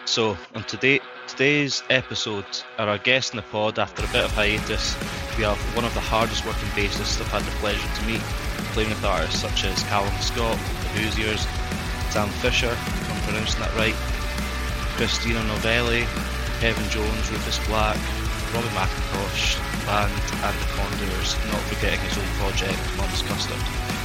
So, on today's episode, our guest in the pod, after a bit of hiatus, we have one of the hardest working bassists I've had the pleasure to meet, playing with artists such as Callum Scott, The Hoosiers, Sam Fisher, if I'm pronouncing that right, Christina Novelli, Kevin Jones, Rufus Black, Robbie McIntosh, Band, and The Condors, not forgetting his own project, Mum's Custard.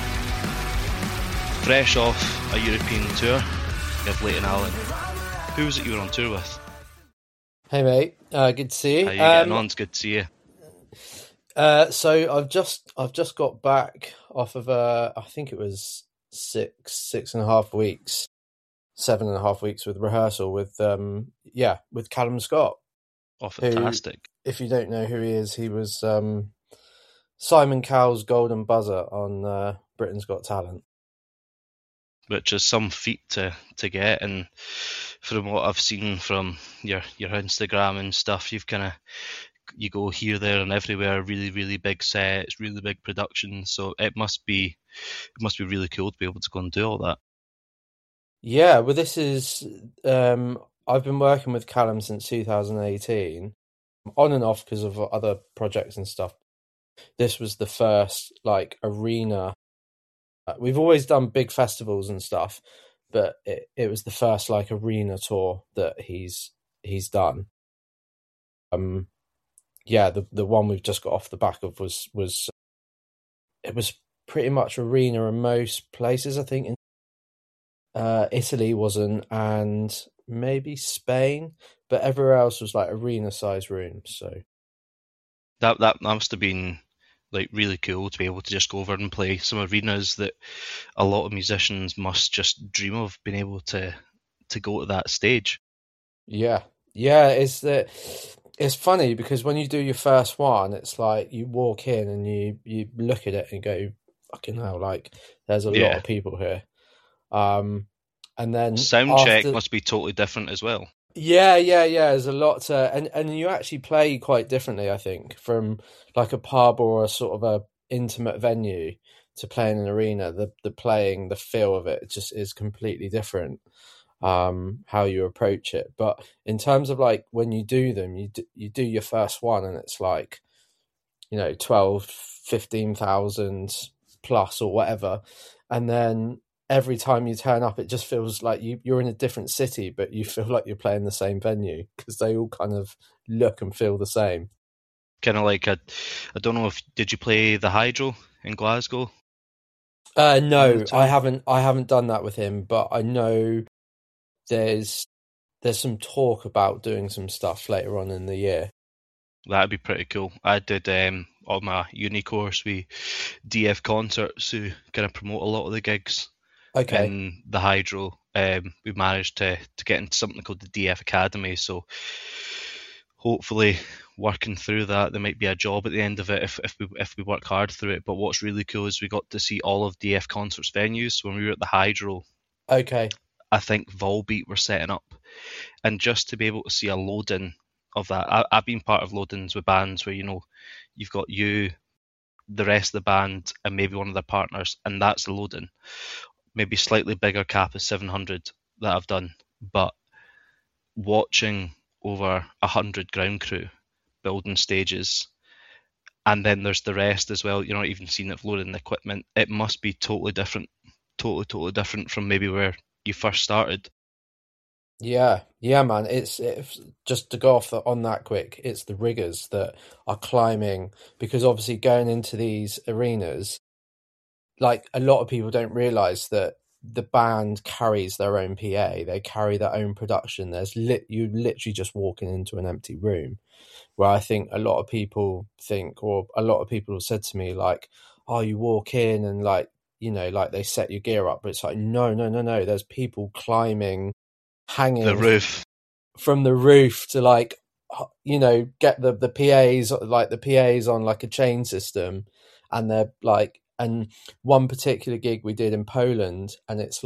Fresh off a European tour, we have Leighton Allen. Who was it you were on tour with? Hey mate, good to see you. How you getting on? It's good to see you. So I've just got back off of I think it was 6.5 weeks, 7.5 weeks with rehearsal with Callum Scott. Oh, fantastic! Who, if you don't know who he is, he was Simon Cowell's golden buzzer on Britain's Got Talent, which is some feat to get. And from what I've seen from your Instagram and stuff, you go here, there, and everywhere. Really, really big sets, really big production. So it must be really cool to be able to go and do all that. Yeah, well, this is I've been working with Callum since 2018, on and off because of other projects and stuff. This was the first arena. We've always done big festivals and stuff, but it was the first arena tour that he's done. The one we've just got off the back of was it was pretty much arena in most places. I think in Italy wasn't, and maybe Spain, but everywhere else was arena size rooms. So that must have been really cool to be able to just go over and play some arenas that a lot of musicians must just dream of being able to go to that stage. Yeah, it's funny because when you do your first one, it's you walk in and you look at it and go, fucking hell, there's a lot of people here. And then sound check must be totally different as well. Yeah. There's a lot to, and you actually play quite differently, I think, from a pub or a sort of a intimate venue to playing an arena. The playing, the feel of it just is completely different. How you approach it, but in terms of when you do them, you do your first one, and it's 12,000-15,000 plus or whatever, and then every time you turn up, it just feels like you're in a different city, but you feel like you're playing the same venue because they all kind of look and feel the same. Kind of I don't know did you play the Hydro in Glasgow? No, I haven't done that with him, but I know there's some talk about doing some stuff later on in the year. That'd be pretty cool. I did on my uni course with DF Concerts, who kind of promote a lot of the gigs. Okay. In the Hydro, we managed to get into something called the DF Academy. So hopefully, working through that, there might be a job at the end of it if we work hard through it. But what's really cool is we got to see all of DF Concerts venues when we were at the Hydro. Okay. I think Volbeat were setting up, and just to be able to see a loading of that, I've been part of loadings with bands where you've got you, the rest of the band, and maybe one of their partners, and that's the loading. Maybe slightly bigger cap is 700 that I've done, but watching over 100 ground crew building stages, and then there's the rest as well. You're not even seeing it loading the equipment. It must be totally different from maybe where you first started. Yeah, man. It's just to go off on that quick. It's the riggers that are climbing, because obviously going into these arenas, a lot of people don't realise that the band carries their own PA. They carry their own production. You literally just walking into an empty room, where I think a lot of people think, or a lot of people have said to me oh, you walk in and they set your gear up, but it's no. There's people climbing, hanging the roof from the roof to get the PAs, the PAs on a chain system, and they're and one particular gig we did in Poland, and it's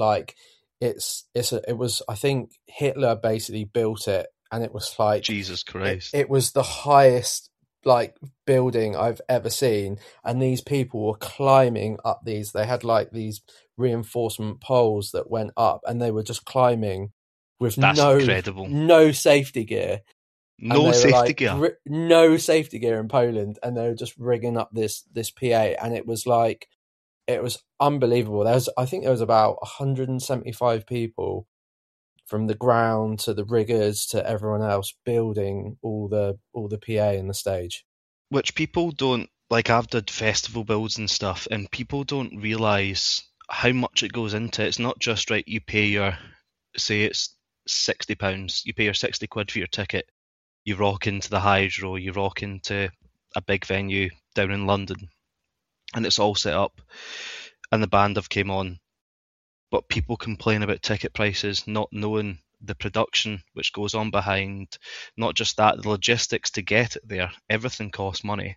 it was, I think Hitler basically built it, and it was Jesus Christ. It was the highest building I've ever seen, and these people were climbing up these. They had these reinforcement poles that went up, and they were just climbing with That's incredible. no safety gear. No safety gear. No safety gear in Poland, and they were just rigging up this PA, and it was unbelievable. I think there was about 175 people from the ground to the riggers to everyone else building all the PA in the stage. Which people don't, like, I've done festival builds and stuff, and people don't realise how much it goes into it. It's not just, right, you pay your, say it's £60, you pay your 60 quid for your ticket, you rock into the Hydro, you rock into a big venue down in London, and it's all set up, and the band have came on. But people complain about ticket prices, not knowing the production which goes on behind. Not just that, the logistics to get it there. Everything costs money.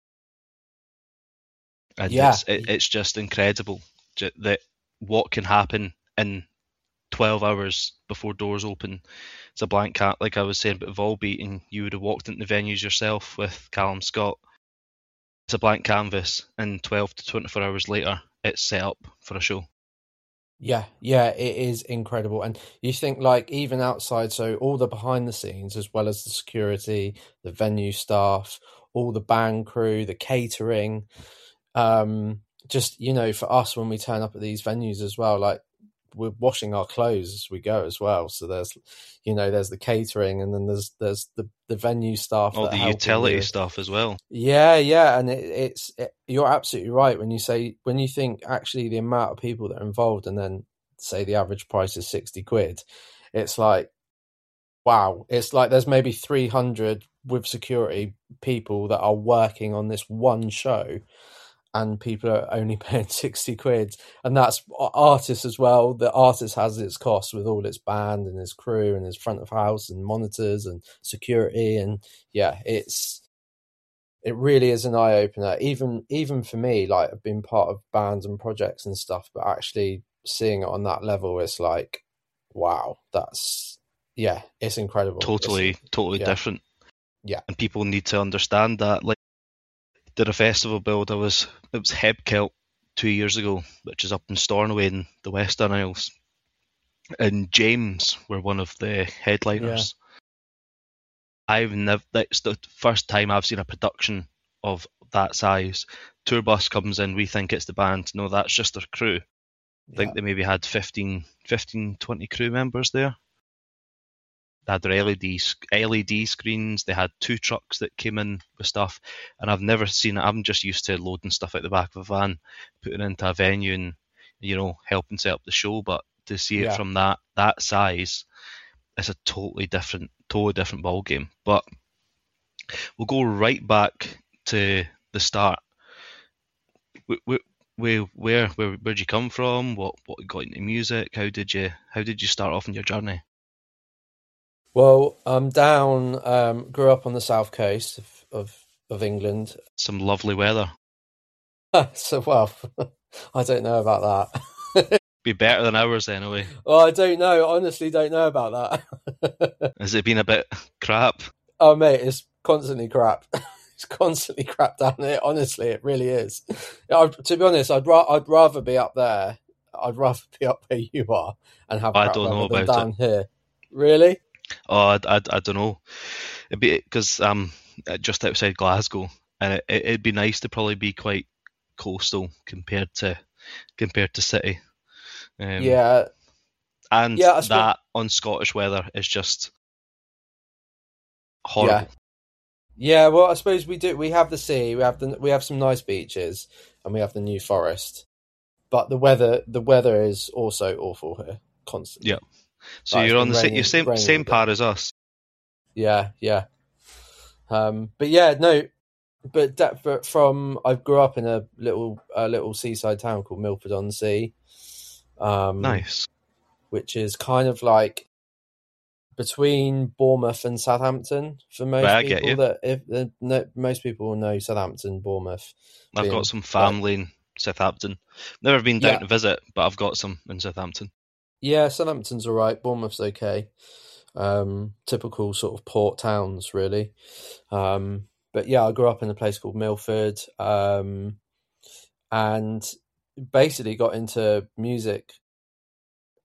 And it's just incredible that what can happen in 12 hours before doors open. It's a blank cat, like I was saying about Volbeat, and you would have walked into the venues yourself with Callum Scott. It's a blank canvas, and 12 to 24 hours later, it's set up for a show. Yeah, it is incredible. And you think, like, even outside, so all the behind the scenes, as well as the security, the venue staff, all the band crew, the catering, just, you know, for us when we turn up at these venues as well, like, we're washing our clothes as we go as well. So there's the catering, and then there's the venue staff, all the utility stuff as well. Yeah, and it's you're absolutely right when you think actually the amount of people that are involved, and then say the average price is 60 quid. It's like, wow, it's like there's maybe 300 with security people that are working on this one show, and people are only paying 60 quid. And that's artists as well. The artist has its costs with all its band and his crew and his front of house and monitors and security. And yeah, it really is an eye opener. Even for me, like, I've been part of bands and projects and stuff, but actually seeing it on that level, it's like, wow, it's incredible. Totally different. Yeah. And people need to understand that. Like, did a festival build, it was Hebkelt 2 years ago, which is up in Stornoway in the Western Isles, and James were one of the headliners. That's the first time I've seen a production of that size. Tour bus comes in, we think it's the band. No, that's just their crew. I think they maybe had 15, 20 crew members there. They had their LED screens. They had 2 trucks that came in with stuff, and I've never seen it. I'm just used to loading stuff out the back of a van, putting it into a venue, and, you know, helping set up the show. But to see it from that size, it's a totally different ball game. But we'll go right back to the start. Where'd you come from? What got into music? How did you start off in your journey? Well, I'm grew up on the south coast of England. Some lovely weather. So, well, I don't know about that. Be better than ours anyway. Well, I don't know. Honestly, don't know about that. Has it been a bit crap? Oh, mate, it's constantly crap. It's constantly crap down here. Honestly, it really is. To be honest, I'd rather be up there. I'd rather be up where you are and have crap weather than down here. Really? Oh, I don't know. It'd be because I'm just outside Glasgow, and it'd be nice to probably be quite coastal compared to city. And that on Scottish weather is just horrible. Yeah, well, I suppose we do. We have the sea, we have some nice beaches, and we have the New Forest. But the weather is also awful here, constantly. Yeah. So you're on the same par as us. Yeah. But yeah, no. But I grew up in a little seaside town called Milford-on-Sea. Nice. Which is kind of like between Bournemouth and Southampton for most people. Most people will know Southampton, Bournemouth. I've got some family in Southampton. Never been down to visit, but I've got some in Southampton. Yeah, Southampton's all right. Bournemouth's okay. Typical sort of port towns, really. But yeah, I grew up in a place called Milford, and basically got into music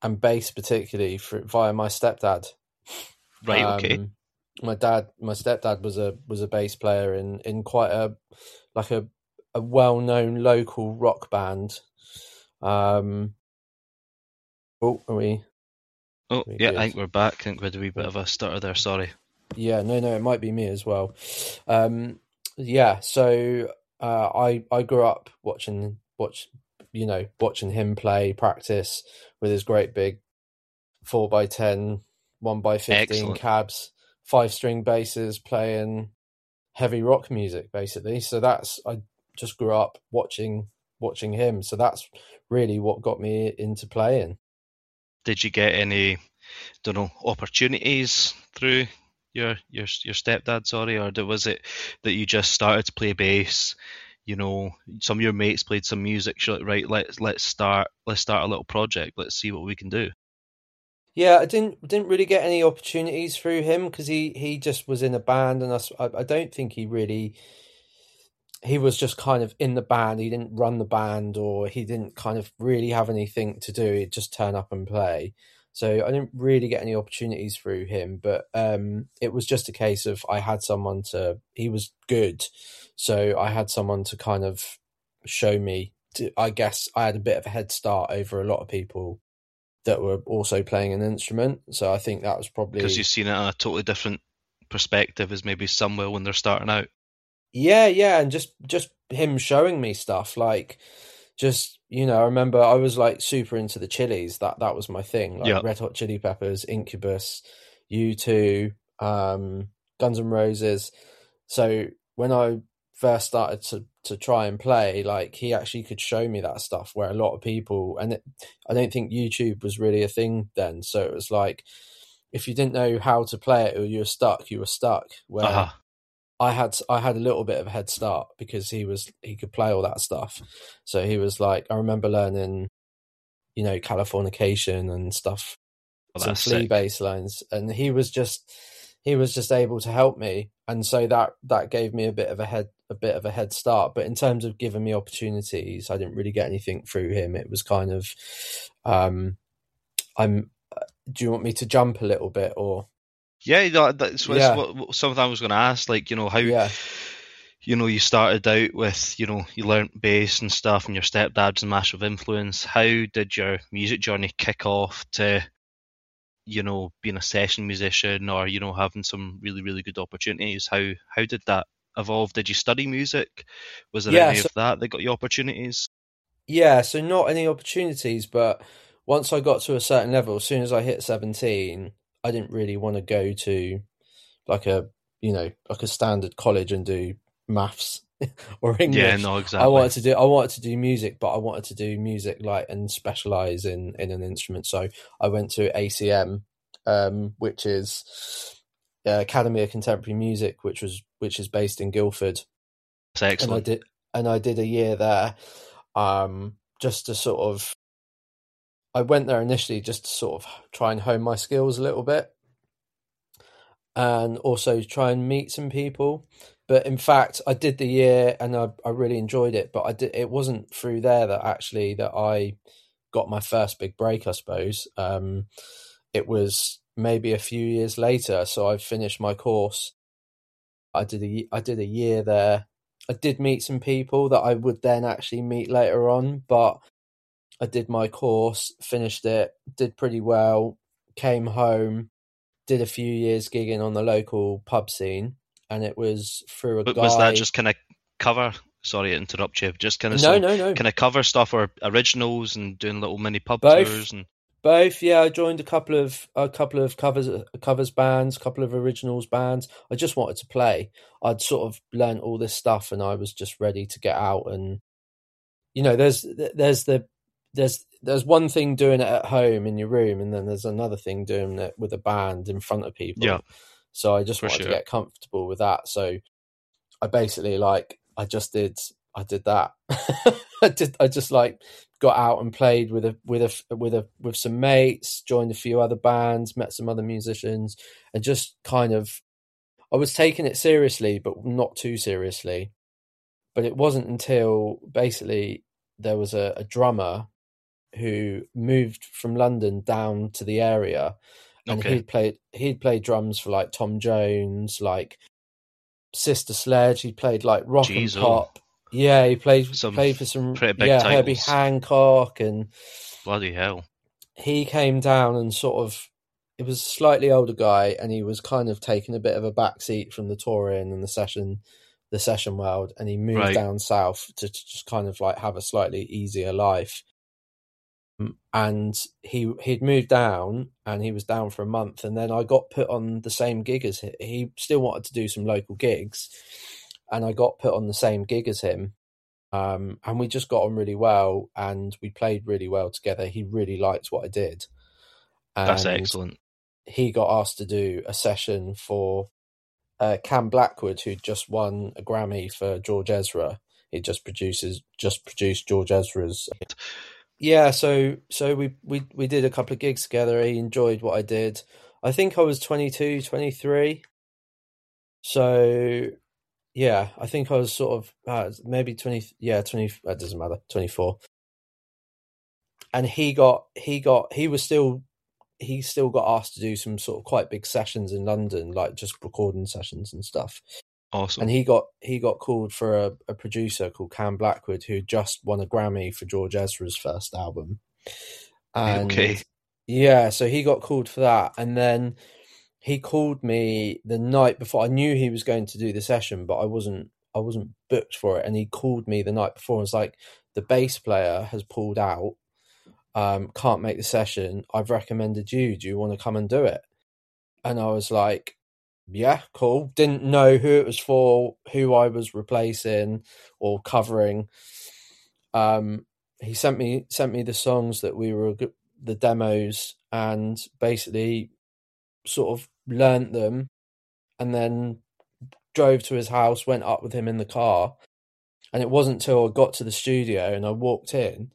and bass particularly via my stepdad. Right. Okay. My stepdad was a bass player in quite a well-known local rock band. Oh, are we? Oh, We yeah. good? I think we're back. I think we had a wee bit of a stutter there. Sorry. Yeah, no, it might be me as well. Yeah, so I grew up watching him play practice with his great big 4x10, 1x15 Excellent. cabs, 5-string basses, playing heavy rock music basically. So I just grew up watching him. So that's really what got me into playing. Did you get any, don't know, opportunities through your stepdad? Sorry, or was it that you just started to play bass? You know, some of your mates played some music. You're like, right, let's start a little project. Let's see what we can do. Yeah, I didn't really get any opportunities through him because he just was in a band, and I don't think he was just kind of in the band. He didn't run the band, or he didn't kind of really have anything to do. He'd just turn up and play. So I didn't really get any opportunities through him, but it was just a case of he was good. So I had someone to kind of show me. I guess I had a bit of a head start over a lot of people that were also playing an instrument. So I think that was probably Because you've seen it on a totally different perspective as maybe some will when they're starting out. yeah, and just him showing me stuff like just I remember I was like super into the Chili's. That was my thing, like Yeah. Red Hot Chili Peppers, Incubus, U2, Guns N' Roses. So when I first started to try and play, like he actually could show me that stuff where a lot of people I don't think YouTube was really a thing then. So it was like if you didn't know how to play it or you were stuck. Where I had a little bit of a head start because he could play all that stuff. So he was like, I remember learning, Californication and stuff, some Flea bass lines, and he was just able to help me, and so that gave me a bit of a head start. But in terms of giving me opportunities, I didn't really get anything through him. It was kind of, do you want me to jump a little bit or? Yeah, that's what something I was going to ask. Like, how, you started out with, you learnt bass and stuff, and your stepdad's a massive influence. How did your music journey kick off to, being a session musician or, having some really, really good opportunities? How did that evolve? Did you study music? Was there any of that got you opportunities? Yeah, so not any opportunities, but once I got to a certain level, as soon as I hit 17, I didn't really want to go to like a standard college and do maths or English. Yeah, no, exactly. I wanted to do music, but I wanted to do music like and specialize in an instrument. So I went to ACM, which is Academy of Contemporary Music, which is based in Guildford. That's excellent. And I did a year there, just to sort of. I went there initially just to sort of try and hone my skills a little bit, and also try and meet some people. But in fact, I did the year and I really enjoyed it. But it wasn't through there that I got my first big break, I suppose. It was maybe a few years later. So I finished my course. I did a year there. I did meet some people that I would then actually meet later on, but I did my course, finished it, did pretty well, came home, did a few years gigging on the local pub scene, and it was through a guy. Was that just kind of cover? Sorry to interrupt you. Just kind of no. Kind of cover stuff or originals and doing little mini pub tours and both. Yeah, I joined a couple of covers bands, a couple of originals bands. I just wanted to play. I'd sort of learned all this stuff, and I was just ready to get out. And there's one thing doing it at home in your room, and then there's another thing doing it with a band in front of people. Yeah. So I just wanted to get comfortable with that. So I basically I did that. I just got out and played with some mates, joined a few other bands, met some other musicians, and just kind of I was taking it seriously, but not too seriously. But it wasn't until basically there was a drummer who moved from London down to the area, and he'd played drums for like Tom Jones, like Sister Sledge. He played like rock and pop. Yeah, he played for some pretty big titles. Herbie Hancock, and bloody hell. He came down and sort of, it was a slightly older guy, and he was kind of taking a bit of a backseat from the touring and the session world, and he moved down south to just kind of like have a slightly easier life. And he'd moved down, and he was down for a month, and then I got put on the same gig as him. He still wanted to do some local gigs, and I got put on the same gig as him. And we just got on really well, and we played really well together. He really liked what I did. And that's excellent. He got asked to do a session for Cam Blackwood, who'd just won a Grammy for George Ezra. He just produced George Ezra's. Yeah, so we did a couple of gigs together. He enjoyed what I did. I think I was 22, 23. So yeah, I think I was sort of maybe 20. Yeah, 20. That doesn't matter. 24. And he still got asked to do some sort of quite big sessions in London, like just recording sessions and stuff. Awesome. And he got called for a producer called Cam Blackwood, who just won a Grammy for George Ezra's first album. And yeah, so he got called for that, and then he called me the night before. I knew he was going to do the session, but I wasn't booked for it. And he called me the night before and was like, the bass player has pulled out, can't make the session. I've recommended you. Do you want to come and do it? And I was like, yeah, cool. Didn't know who it was for, who I was replacing or covering. He sent me the songs that the demos, and basically sort of learnt them, and then drove to his house, went up with him in the car. And it wasn't till I got to the studio and I walked in,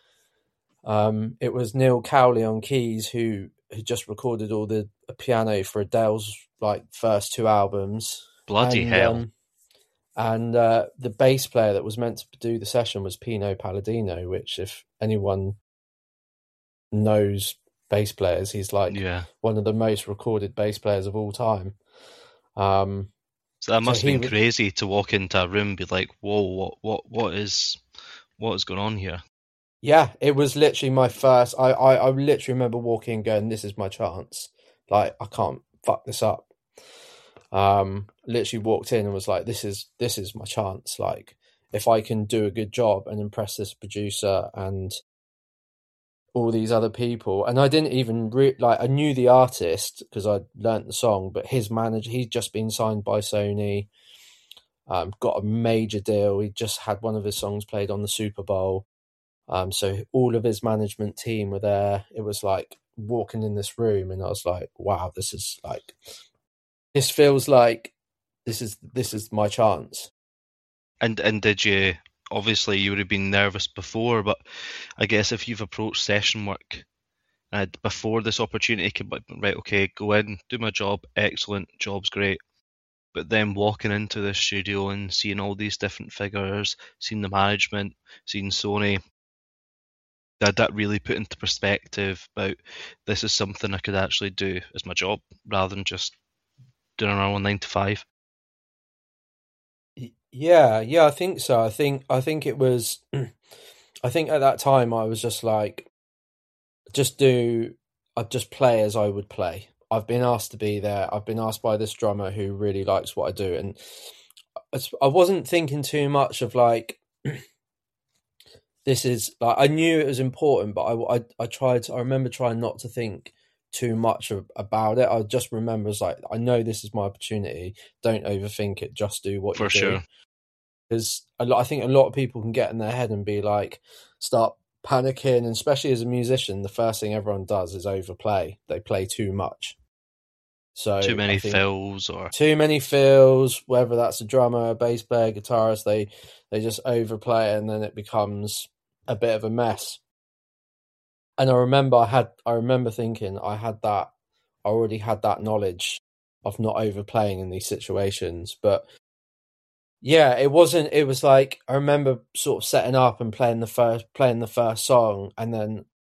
it was Neil Cowley on keys, who had just recorded all the piano for Adele's like first two albums. Bloody hell. And the bass player that was meant to do the session was Pino Palladino, which, if anyone knows bass players, he's like one of the most recorded bass players of all time. So that must have been crazy to walk into a room and be like, whoa, what is going on here? Yeah, it was literally my first. I literally remember walking and going, "This is my chance. Like, I can't fuck this up." Literally walked in and was like, "This is my chance. Like, if I can do a good job and impress this producer and all these other people." And I didn't even I knew the artist because I'd learnt the song, but his manager, he'd just been signed by Sony, got a major deal. He just had one of his songs played on the Super Bowl. So all of his management team were there. It was like walking in this room, and I was like, wow, this feels like this is my chance. And did you, obviously you would have been nervous before, but I guess if you've approached session work before this opportunity came, right, okay, go in, do my job, excellent, job's great. But then walking into the studio and seeing all these different figures, seeing the management, seeing Sony, did that really put into perspective about this is something I could actually do as my job rather than just doing a normal 9 to 5? Yeah, I think so. I think it was. I think at that time I was just like, I'd just play as I would play. I've been asked to be there. I've been asked by this drummer who really likes what I do, and I wasn't thinking too much of like, this is like, I knew it was important, but I remember trying not to think too much about it. I just remember it's like, I know this is my opportunity. Don't overthink it. Just do what you do. For sure. Because I think a lot of people can get in their head and be like, start panicking, and especially as a musician, the first thing everyone does is overplay. They play too much. So too many fills, whether that's a drummer, a bass player, guitarist, they just overplay, and then it becomes a bit of a mess. And I remember thinking I already had that knowledge of not overplaying in these situations. But yeah, it was like, I remember sort of setting up and playing the first song, and then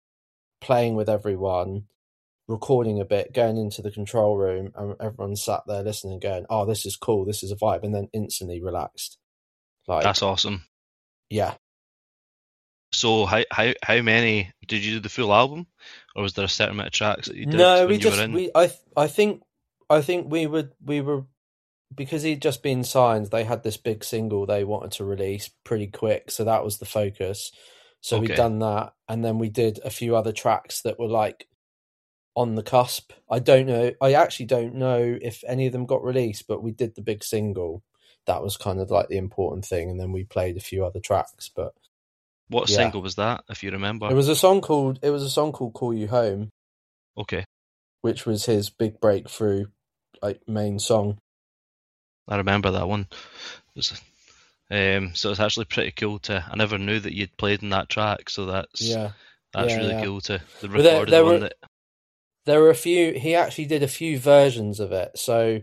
playing with everyone, recording a bit, going into the control room, and everyone sat there listening, going, "Oh, this is cool, this is a vibe," and then instantly relaxed. Like, That's awesome. yeah. So how many did you do the full album, or was there a certain amount of tracks that you did? No, when you were in? I think we were because he'd just been signed. They had this big single they wanted to release pretty quick, so that was the focus. So Okay. we'd done that, and then we did a few other tracks that were like on the cusp. I actually don't know if any of them got released, but we did the big single. That was kind of like the important thing, and then we played a few other tracks. But What yeah. single was that, if you remember? It was a song called "Call You Home," Okay. which was his big breakthrough, like, main song. I remember that one. So it's actually pretty cool I never knew that you'd played in that track, so that's really cool to the recorded one. That there were a few. He actually did a few versions of it. So,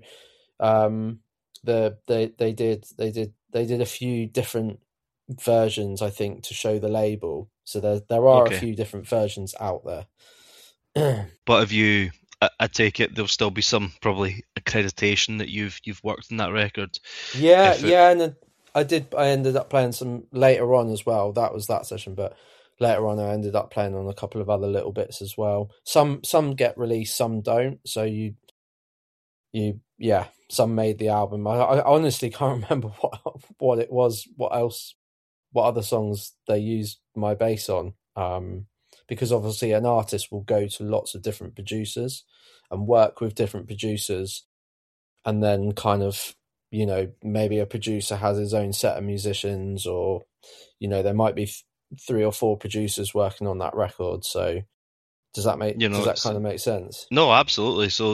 they did a few different versions, I think, to show the label. So there are a few different versions out there. But have you? I take it there'll still be some probably accreditation that you've worked in that record. Yeah, and I ended up playing some later on as well. That was that session, but later on I ended up playing on a couple of other little bits as well. Some get released, some don't. So some made the album. I honestly can't remember what it was, what other songs they used my bass on. Because obviously an artist will go to lots of different producers and work with different producers, and then kind of, maybe a producer has his own set of musicians, or, there might be 3 or 4 producers working on that record. So does that kind of make sense? No, absolutely. So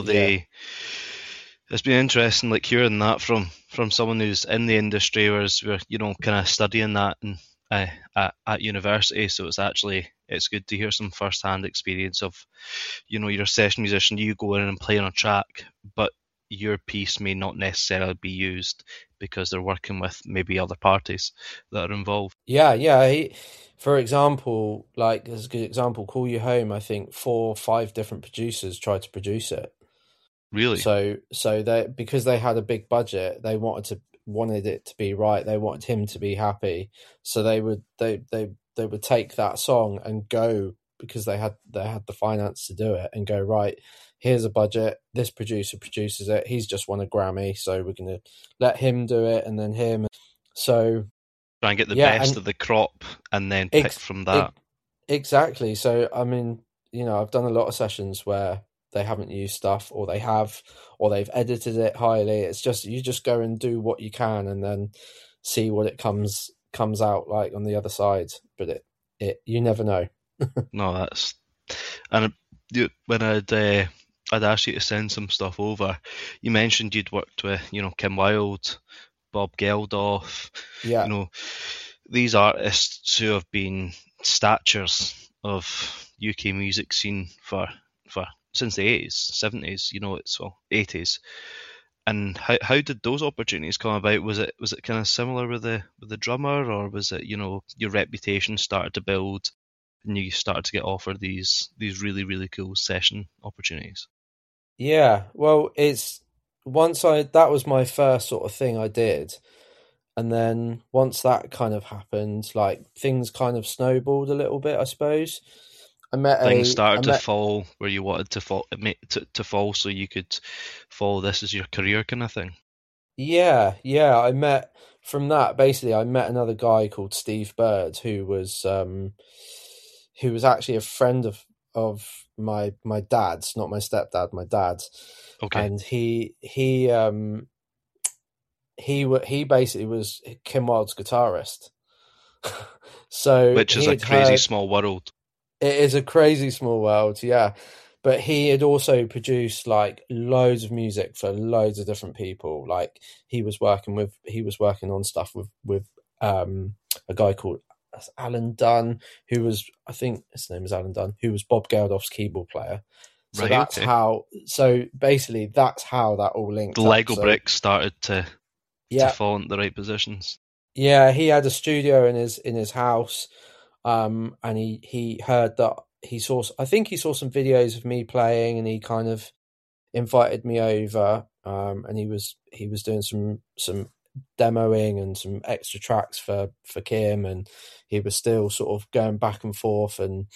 it's been interesting, like, hearing that from someone who's in the industry, whereas we're, kind of studying that at university. So it's good to hear some first-hand experience of, you're a session musician, you go in and play on a track, but your piece may not necessarily be used because they're working with maybe other parties that are involved. Yeah. For example, like, as a good example, Call You Home, I think 4 or 5 different producers tried to produce it. Really? So because they had a big budget, they wanted it to be right. They wanted him to be happy. So they would take that song and go, because they had the finance to do it, and go, right, here's a budget. This producer produces it. He's just won a Grammy, so we're going to let him do it, and then him. So try and get the best of the crop, and then pick from that. Exactly. So I mean, I've done a lot of sessions where they haven't used stuff, or they've edited it highly. It's just, you just go and do what you can, and then see what it comes out like on the other side. But you never know. No, and when I'd asked you to send some stuff over, you mentioned you'd worked with, Kim Wilde, Bob Geldof. Yeah. These artists who have been statures of UK music scene for since the 80s, 70s, it's 80s. And how did those opportunities come about? Was it kind of similar with the drummer, or was it, your reputation started to build and you started to get offered these really, really cool session opportunities? Yeah, well, that was my first sort of thing I did. And then once that kind of happened, like, things kind of snowballed a little bit, I suppose. Things started to fall where you wanted to fall, so you could follow this as your career, kind of thing. Yeah. I met another guy called Steve Bird, who was actually a friend of my dad's, not my stepdad, my dad's. Okay. And he basically was Kim Wilde's guitarist. So, which is a crazy small world. It is a crazy small world, yeah. But he had also produced like loads of music for loads of different people. Like, he was working on stuff with a guy called Alan Dunn, who was, I think his name is Alan Dunn, who was Bob Geldof's keyboard player. So right, that's okay. how. So basically, that's how that all linked. The Lego bricks started to fall into the right positions. Yeah, he had a studio in his house, and he heard that I think he saw some videos of me playing, and he kind of invited me over, and he was doing some demoing and some extra tracks for Kim, and he was still sort of going back and forth, and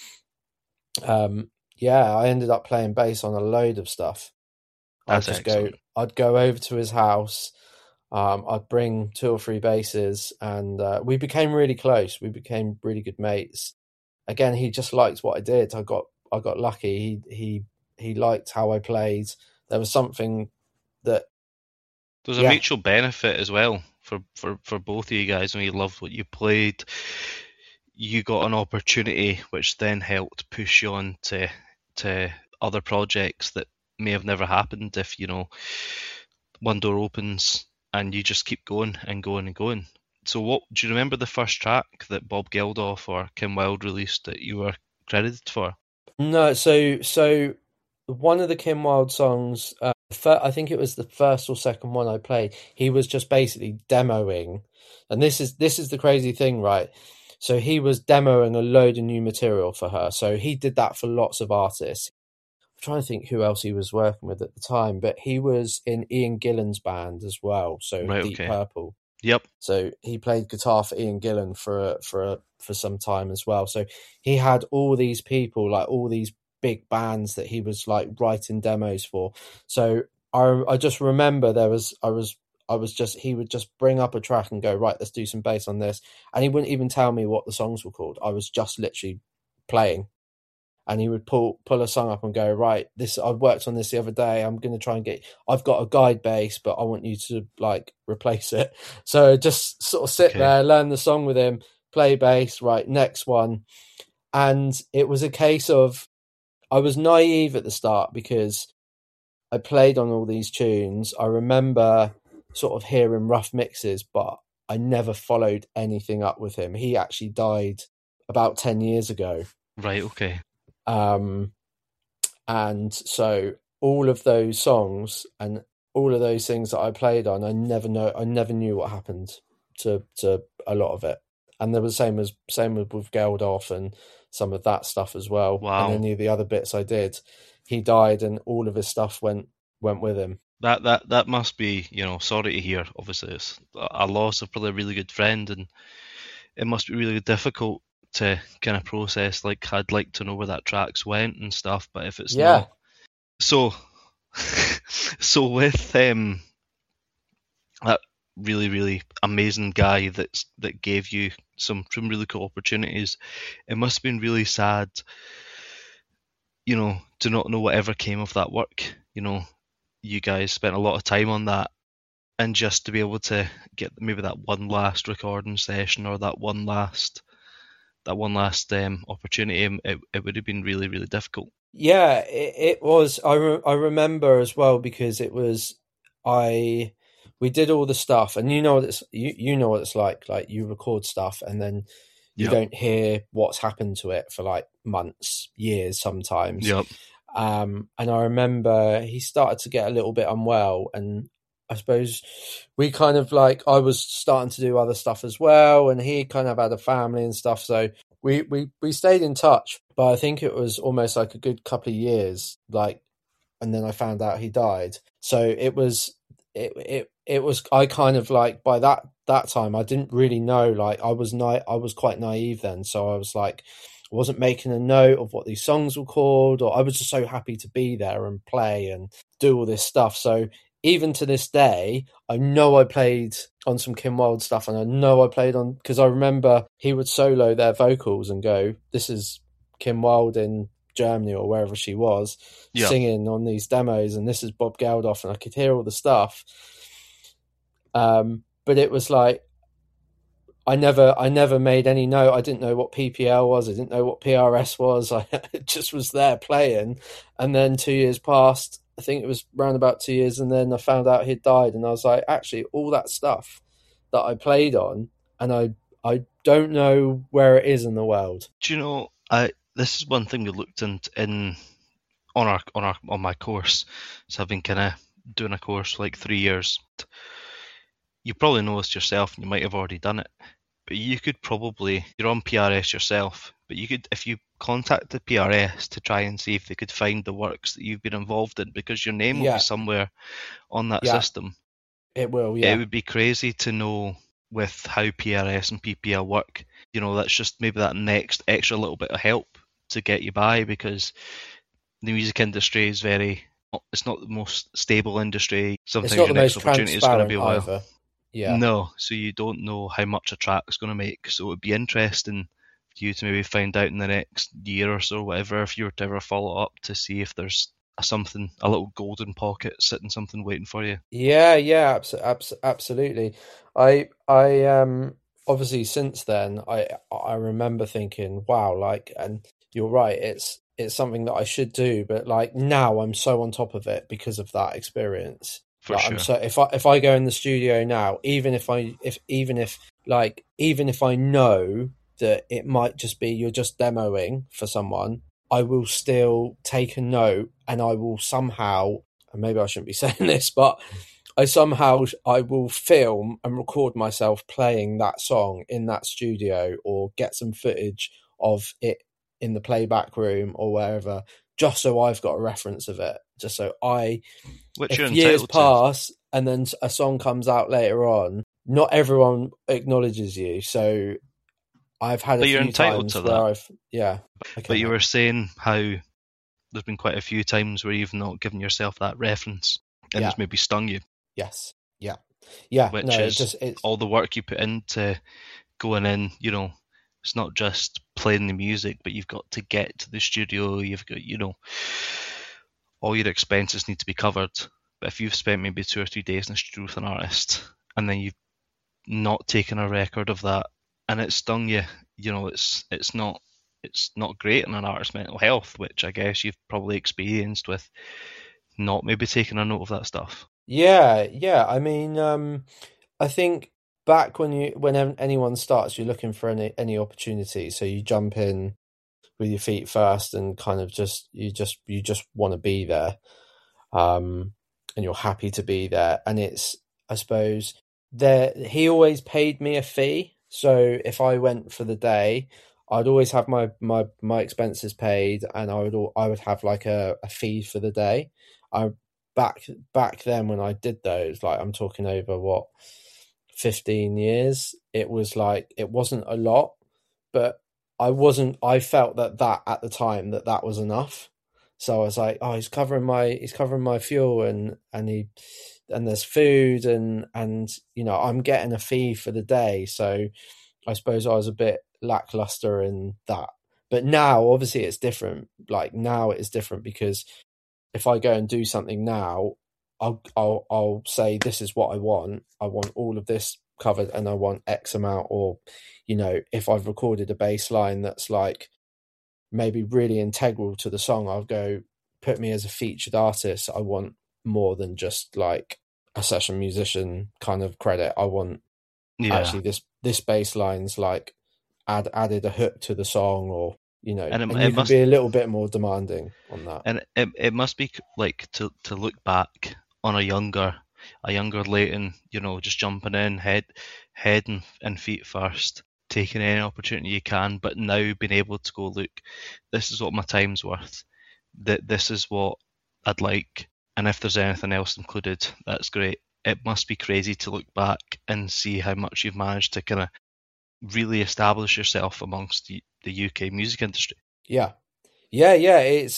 yeah, I ended up playing bass on a load of stuff. That's excellent. I'd go over to his house. I'd bring 2 or 3 basses, and we became really close. We became really good mates. Again, he just liked what I did. I got lucky. He liked how I played. There was something that There's a mutual benefit as well for both of you guys. When you loved what you played, you got an opportunity which then helped push you on to other projects that may have never happened if, you know, one door opens and you just keep going and going and going. So what do you remember the first track that Bob Geldof or Kim Wilde released that you were credited for? No, so one of the Kim Wilde songs, I think it was the first or second one I played. He was just basically demoing, and this is the crazy thing, right? So he was demoing a load of new material for her. So he did that for lots of artists. I'm trying to think who else he was working with at the time, but he was in Ian Gillan's band as well. So Right, Deep okay. Purple. Yep. So he played guitar for Ian Gillan for some time as well. So he had all these people, like all these big bands that he was like writing demos for. So I just remember he would just bring up a track and go, right, let's do some bass on this, and he wouldn't even tell me what the songs were called. I was just literally playing, and he would pull a song up and go, right, this, I worked on this the other day, I'm going to try and I've got a guide bass, but I want you to like replace it. So just sort of sit there, learn the song with him, play bass, right, next one. And it was a case of, I was naive at the start because I played on all these tunes. I remember sort of hearing rough mixes, but I never followed anything up with him. He actually died about 10 years ago. Right, okay. And so all of those songs and all of those things that I played on, I never knew what happened to a lot of it. And there was same with Geldof and some of that stuff as well. Wow. And any of the other bits I did, he died and all of his stuff went with him. That must be, you know, sorry to hear. Obviously, it's a loss of probably a really good friend, and it must be really difficult to kind of process. Like, I'd like to know where that track's went and stuff, but if it's not, so with that really, really amazing guy that gave you some really cool opportunities, it must have been really sad, you know, to not know whatever came of that work. You know, you guys spent a lot of time on that, and just to be able to get maybe that one last recording session or that one last opportunity, it would have been really, really difficult. Yeah, it was. I remember as well, because it was, we did all the stuff, and you know what it's you know what it's like you record stuff and then you don't hear what's happened to it for like months, years sometimes. Yep. And I remember he started to get a little bit unwell, and I suppose we kind of like, I was starting to do other stuff as well, and he kind of had a family and stuff, so we stayed in touch. But I think it was almost like a good couple of years, like, and then I found out he died. So it was I kind of like, by that time I didn't really know, like I was quite naive then, so I was like, I wasn't making a note of what these songs were called, or I was just so happy to be there and play and do all this stuff. So even to this day, I know I played on some Kim Wilde stuff, and I know I played on, because I remember he would solo their vocals and go, this is Kim Wilde in Germany or wherever she was, singing on these demos, and this is Bob Geldof, and I could hear all the stuff. But it was like, I never made any note. I didn't know what PPL was. I didn't know what PRS was. I just was there playing. And then 2 years passed. I think it was around about 2 years. And then I found out he'd died. And I was like, actually, all that stuff that I played on, and I don't know where it is in the world. Do you know, this is one thing we looked in on my course. So I've been kind of doing a course for like 3 years. You probably know this yourself, and you might have already done it. but you could probably, you're on PRS yourself, but you could, if you contact the PRS to try and see if they could find the works that you've been involved in, because your name will be Yeah, somewhere on that yeah, system. it will. It Yeah, would be crazy to know with how PRS and PPL work. That's just maybe that next extra little bit of help to get you by, because the music industry is it's not the most stable industry. it's Sometimes not your the next most opportunity is going to be transparent a while. either. Yeah, No, so you don't know how much a track's going to make. So it would be interesting for you to maybe find out in the next year or so, whatever, if you were to ever follow up to see if there's a little golden pocket sitting something waiting for you. yeah, absolutely. I obviously since then I remember thinking, wow, like, and you're right, it's something that I should do, but like now I'm so on top of it because of that experience. For Like I'm sure. so if I go in the studio now, even if I know that it might just be you're just demoing for someone, I will still take a note and I will somehow, and maybe I shouldn't be saying this, but I will film and record myself playing that song in that studio or get some footage of it in the playback room or wherever, just so I've got a reference of it. Just so Which you're if years entitled to. pass and then a song comes out later on, not everyone acknowledges you. So I've had a But you're few entitled times to where that. okay, But you mate. were saying how there's been quite a few times where you've not given yourself that reference and Yeah, it's maybe stung you, yes, yeah, yeah. which No, is it's all the work you put into going in, it's not just playing the music, but you've got to get to the studio, you've got, all your expenses need to be covered. But if you've spent maybe 2 or 3 days in the studio with an artist and then you've not taken a record of that and it stung you, it's not great on an artist's mental health, which I guess you've probably experienced with not maybe taking a note of that stuff. yeah. I mean, I think back when anyone starts, you're looking for any opportunity, so you jump in with your feet first and kind of you just want to be there, and you're happy to be there. And it's, I suppose, there he always paid me a fee, so if I went for the day, I'd always have my expenses paid, and I would have like a fee for the day. I back then when I did those, like I'm talking over what 15 years, it was like it wasn't a lot, but I felt that at the time that was enough. So I was like, oh, he's covering my fuel, and there's food, and I'm getting a fee for the day. So I suppose I was a bit lackluster in that. But now obviously it's different. Like now it is different because if I go and do something now, I'll say this is what I want. I want all of this covered, and I want X amount. Or, if I've recorded a bass line that's like maybe really integral to the song, I'll go put me as a featured artist. I want more than just like a session musician kind of credit. I want Yeah. actually this bass line's like added a hook to the song, or And and it you can must be a little bit more demanding on that. and it must be like to look back on a younger Leighton, just jumping in head and feet first, taking any opportunity you can, but now being able to go, look, this is what my time's worth. That this is what I'd like, and if there's anything else included, that's great. It must be crazy to look back and see how much you've managed to kind of really establish yourself amongst the UK music industry. Yeah, yeah.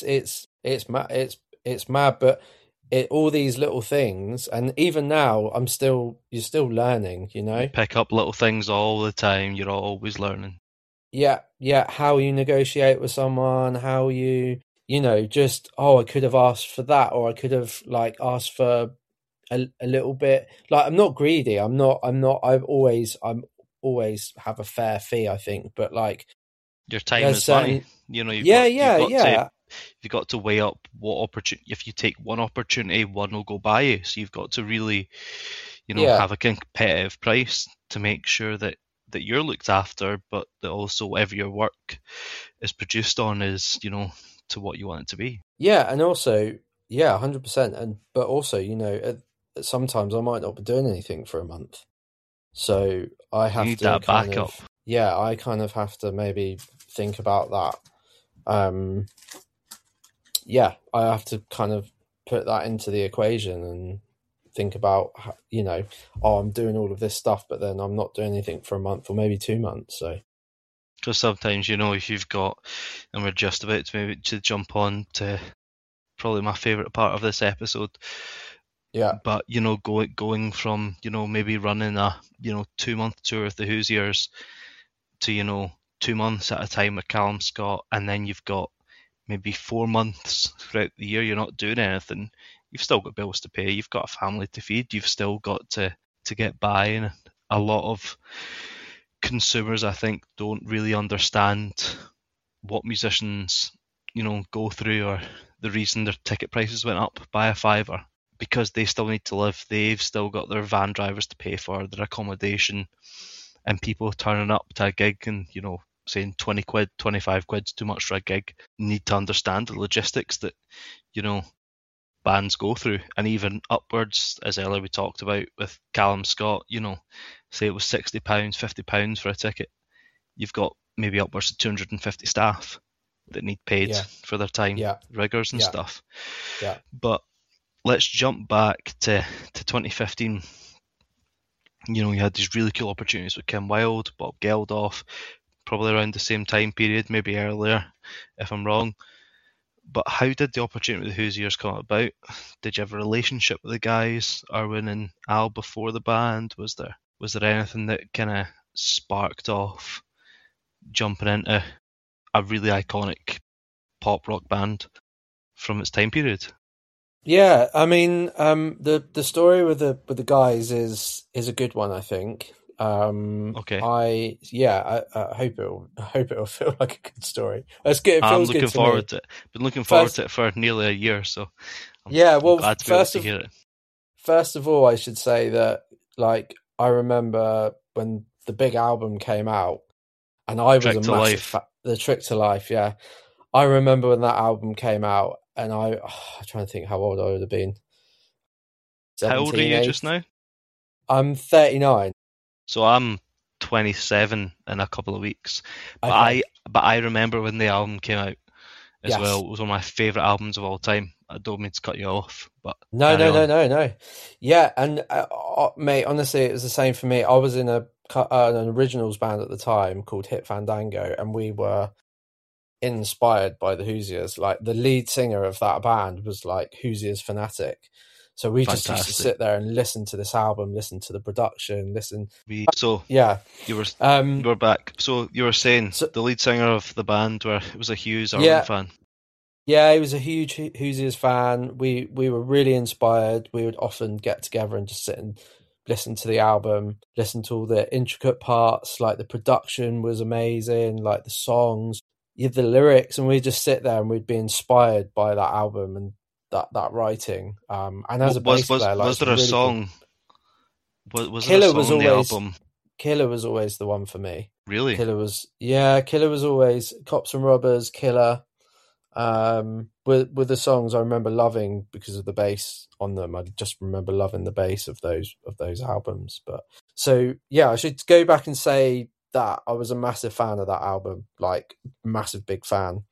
It's mad, but all these little things, and even now, you're still learning. You pick up little things all the time. You're always learning. Yeah, yeah. How you negotiate with someone, how just, oh, I could have asked for that, or I could have like asked for a little bit. Like I'm not greedy. I'm always have a fair fee, I think, but like Your time there's is money. certain. You've Yeah, got you've yeah, got to yeah. you've got to weigh up what opportunity. If you take one opportunity, one will go by you. So you've got to really, Yeah, have a competitive price to make sure that you're looked after, but that also whatever your work is produced on is, to what you want it to be. yeah, and also, yeah, 100%. And but also, sometimes I might not be doing anything for a month. So I You have need to that kind backup. of, yeah, I kind of have to maybe think about that. Yeah, I have to kind of put that into the equation and think about, oh, I'm doing all of this stuff, but then I'm not doing anything for a month or maybe 2 months. So, Because sometimes, if you've got, and we're just about to maybe to jump on to probably my favourite part of this episode, yeah, but going from maybe running a 2-month tour with the Hoosiers to 2 months at a time with Callum Scott, and then you've got maybe 4 months throughout the year you're not doing anything. You've still got bills to pay, you've got a family to feed, you've still got to get by, and a lot of consumers, I think, don't really understand what musicians go through, or the reason their ticket prices went up by a fiver, because they still need to live. They've still got their van drivers to pay for, their accommodation, and people turning up to a gig and saying 20 quid, 25 quid's too much for a gig, need to understand the logistics that bands go through, and even upwards, as earlier we talked about with Callum Scott, say it was £60, £50 for a ticket. You've got maybe upwards of 250 staff that need paid for their time, riggers and stuff. Yeah. But let's jump back to 2015. You had these really cool opportunities with Kim Wilde, Bob Geldof, probably around the same time period, maybe earlier, if I'm wrong. But how did the opportunity with the Hoosiers come about? Did you have a relationship with the guys, Erwin and Al, before the band? Was there anything that kind of sparked off jumping into a really iconic pop rock band from its time period? Yeah, I mean, the story with the guys is a good one, I think. Okay. I hope it'll feel like a good story. It's good. It feels I'm looking good to forward me. to it. Been looking forward to it for nearly a year, so I'm glad to be able to hear it. First of all, I should say that, like, I remember when the big album came out, and I was a massive The Trick to Life. Yeah, I remember when that album came out, and I'm trying to think how old I would have been. 17, how old are you just now? I'm 39. So I'm 27 in a couple of weeks. Okay. But I remember when the album came out as well. It was one of my favourite albums of all time. I don't mean to cut you off, but no. Yeah, and mate, honestly, it was the same for me. I was in an originals band at the time called Hit Fandango, and we were inspired by the Hoosiers. Like, the lead singer of that band was like Hoosiers fanatic. So we just used to sit there and listen to this album, listen to the production, you were back. So you were saying the lead singer of the band was a Hughes Erwin fan. Yeah, he was a huge Hoosiers fan. We were really inspired. We would often get together and just sit and listen to the album, listen to all the intricate parts. Like, the production was amazing, like the songs, the lyrics, and we'd just sit there and we'd be inspired by that album and that writing. And as a bass player, like, was there a really song? Cool. Was there a song on the album? Killer was always the one for me. Really? Killer was always Cops and Robbers, Killer. With the songs I remember loving because of the bass on them. I just remember loving the bass of those albums. But so yeah, I should go back and say that I was a massive fan of that album, like massive big fan.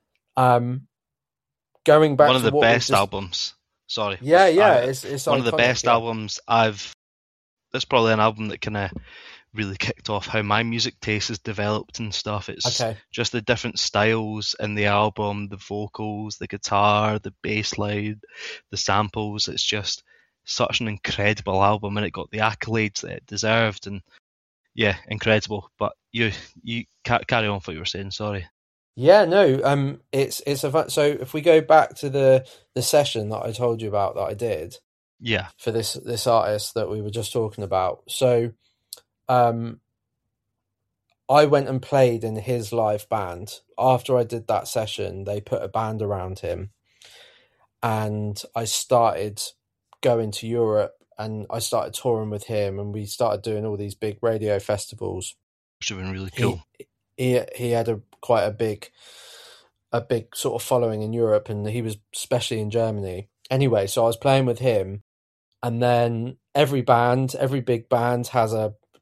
Going back one of to the best albums. Sorry. Yeah, it's one of the best albums It's probably an album that kind of really kicked off how my music taste has developed and stuff. It's just the different styles in the album, the vocals, the guitar, the bass line, the samples. It's just such an incredible album, and it got the accolades that it deserved. And yeah, incredible. But you carry on with what you were saying. Sorry. Yeah, no. It's a fun. So if we go back to the session that I told you about that I did, yeah, for this artist that we were just talking about. So, I went and played in his live band. After I did that session, they put a band around him, and I started going to Europe, and I started touring with him, and we started doing all these big radio festivals. Which have been really cool. He had quite a big sort of following in Europe, and he was especially in Germany. Anyway, so I was playing with him, and then every big band has a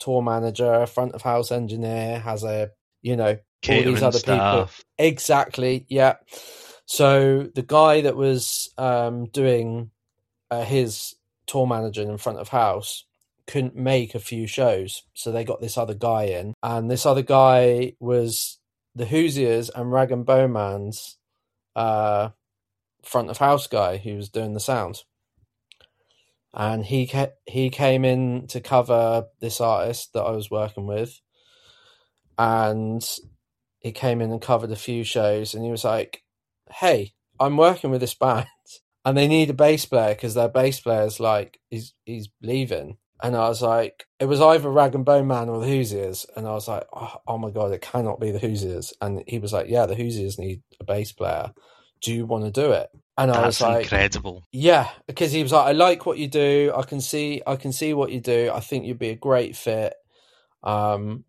tour manager, front of house engineer, has a, you know, Catering all these other staff. people. Exactly, yeah. So the guy that was doing his tour manager in front of house couldn't make a few shows, so they got this other guy in, and this other guy was the Hoosiers and Rag and Bone Man's front of house guy who was doing the sound, and he came in to cover this artist that I was working with, and he came in and covered a few shows, and he was like, "Hey, I'm working with this band, and they need a bass player because their bass player's like he's leaving." And I was like, it was either Rag and Bone Man or the Hoosiers, and I was like, oh my god, it cannot be the Hoosiers. And he was like, yeah, the Hoosiers need a bass player. Do you want to do it? And I was like, incredible. Yeah, because he was like, I like what you do. I can see what you do. I think you'd be a great fit. And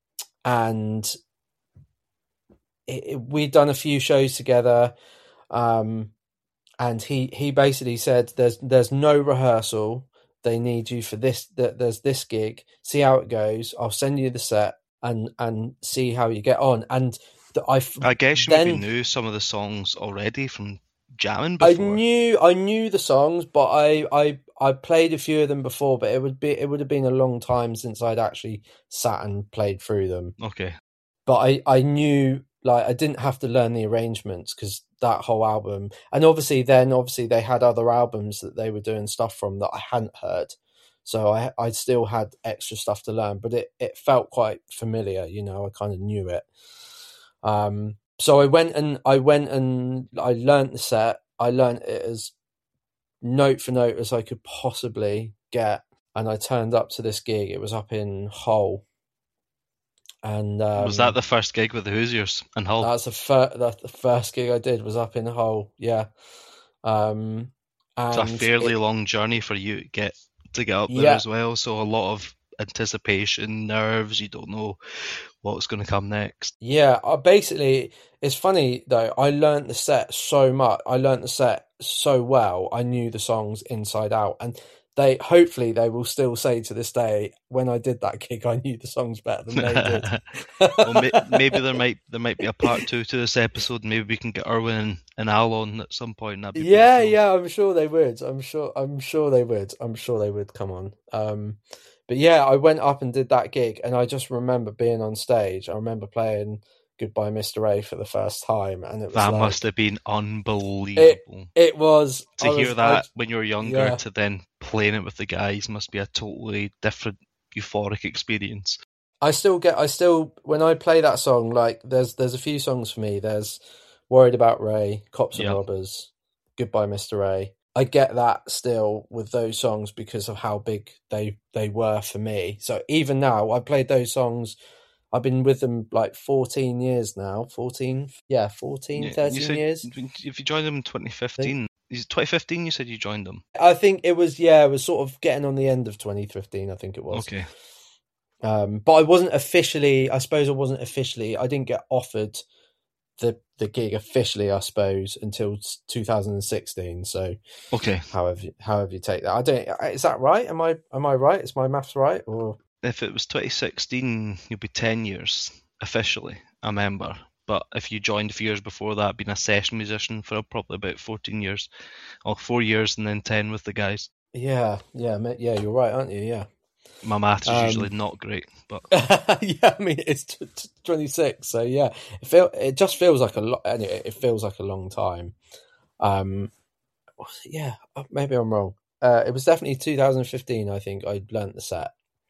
we'd done a few shows together. And he basically said, there's no rehearsal. They need you for this. There's this gig. See how it goes. I'll send you the set and see how you get on. And I guess you maybe knew some of the songs already from jamming before. I knew the songs, but I played a few of them before. But it would have been a long time since I'd actually sat and played through them. Okay. But I knew, like, I didn't have to learn the arrangements because that whole album, and obviously they had other albums that they were doing stuff from that I hadn't heard, so I still had extra stuff to learn, but it felt quite familiar, you know. I kind of knew it. So I went and I learned the set. I learned it as note for note as I could possibly get, and I turned up to this gig. It was up in Hull. And was that the first gig with the Hoosiers in Hull? That's the first gig I did was up in Hull, yeah. And it's a fairly long journey for you to get up there as well. So a lot of anticipation, nerves. You don't know what's going to come next. Yeah, basically, it's funny though. I learned the set so much. I learned the set so well. I knew the songs inside out, and hopefully they will still say to this day, when I did that gig, I knew the songs better than they did. Well, maybe there might be a part 2 to this episode. Maybe we can get Erwin and Al on at some point. That'd be yeah. I'm sure they would. I'm sure they would. I'm sure they would come on. But yeah, I went up and did that gig, and I just remember being on stage. I remember playing Goodbye Mr. A for the first time, and it was that must have been unbelievable. It was to hear that when you were younger, to then playing it with the guys must be a totally different euphoric experience. I still when I play that song, like there's a few songs for me. There's Worried About Ray, Cops and Robbers, Goodbye Mr. A. I get that still with those songs because of how big they were for me. So even now, I played those songs. I've been with them like 14 years now. 13 years. If you joined them in 2015, is it 2015 you said you joined them? I think it was sort of getting on the end of 2015, I think it was. Okay. But I wasn't officially, I didn't get offered the gig officially, I suppose, until 2016. So okay. However you take that. I don't, is that right? Am I right? Is my maths right? Or if it was 2016, you'll be 10 years officially a member. But if you joined a few years before that, being a session musician for probably about 14 years, or 4 years and then 10 with the guys. Yeah, you're right, aren't you? Yeah. My maths is usually not great, but yeah, I mean it's 26, so yeah, it just feels like a lot. Anyway, it feels like a long time. Yeah, maybe I'm wrong. It was definitely 2015. I think I learnt the set.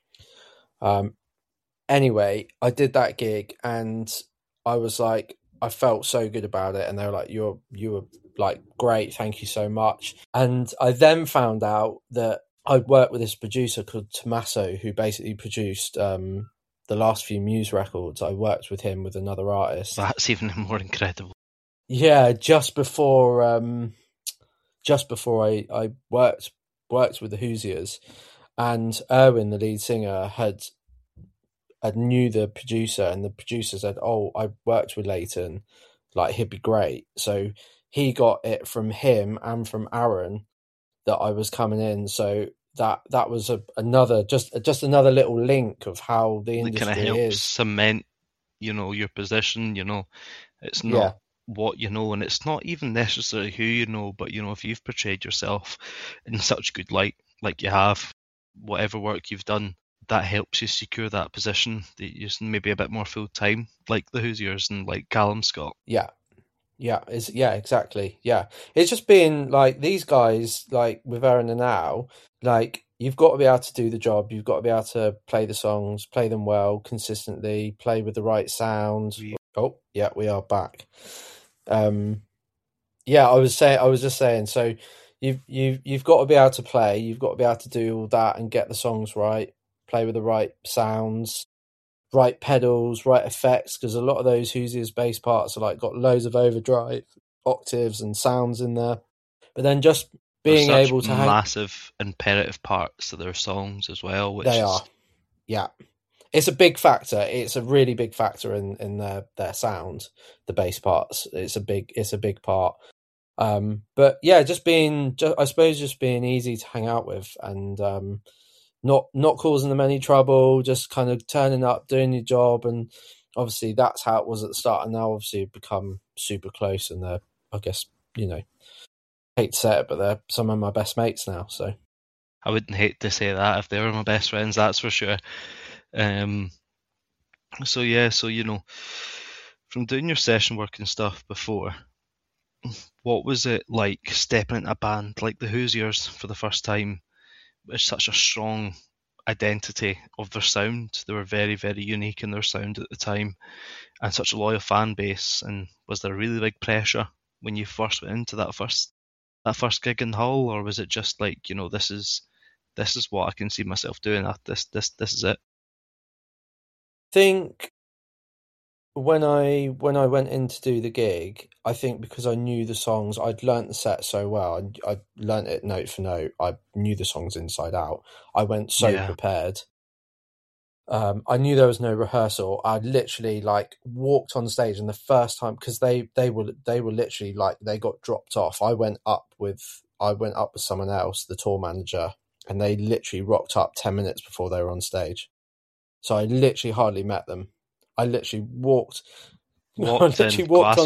Anyway, I did that gig, and I was like, I felt so good about it, and they were like, "You were like great, thank you so much." And I then found out that I'd worked with this producer called Tommaso, who basically produced the last few Muse records. I worked with him with another artist. That's even more incredible. Yeah, just before I worked with the Hoosiers, and Erwin, the lead singer, had knew the producer, and the producer said, "Oh, I worked with Leighton, like he'd be great." So he got it from him and from Aaron that I was coming in. So that was another little link of how the It kind of industry helps is. cement, your position. It's not Yeah. what you know, and it's not even necessarily who you know, but if you've portrayed yourself in such good light, like you have, whatever work you've done, that helps you secure that position that you're maybe a bit more full time, like the Hoosiers and like Callum Scott. Yeah. Yeah, exactly. Yeah. It's just being like these guys, like with Aaron and Al, like you've got to be able to do the job. You've got to be able to play the songs, play them well, consistently, play with the right sound. Oh, yeah, we are back. Yeah, I was just saying, so you've got to be able to play, you've got to be able to do all that and get the songs right, play with the right sounds, right pedals, right effects, because a lot of those Hoosiers bass parts are like got loads of overdrive, octaves, and sounds in there. But then just being They're such able to massive imperative parts to their songs as well, which they is are, yeah, it's a big factor. It's a really big factor in their sound. The bass parts, it's a big part. But yeah, I suppose just being easy to hang out with and not causing them any trouble, just kind of turning up, doing your job. And obviously that's how it was at the start. And now obviously we've become super close, and they're, I guess, hate to say it, but they're some of my best mates now. So I wouldn't hate to say that if they were my best friends, that's for sure. So yeah, from doing your session work and stuff before, what was it like stepping into a band like the Hoosiers for the first time? It's such a strong identity of their sound. They were very, very unique in their sound at the time, and such a loyal fan base. And was there really big pressure when you first went into that first gig in Hull, or was it just like, this is what I can see myself doing? This is it. I think when I went in to do the gig, I think because I knew the songs, I'd learnt the set so well. I learnt it note for note. I knew the songs inside out. I went so prepared. I knew there was no rehearsal. I literally walked on stage, and the first time, because they were literally they got dropped off. I went up with someone else, the tour manager, and they literally rocked up 10 minutes before they were on stage. So I literally hardly met them. I literally walked on stage, looked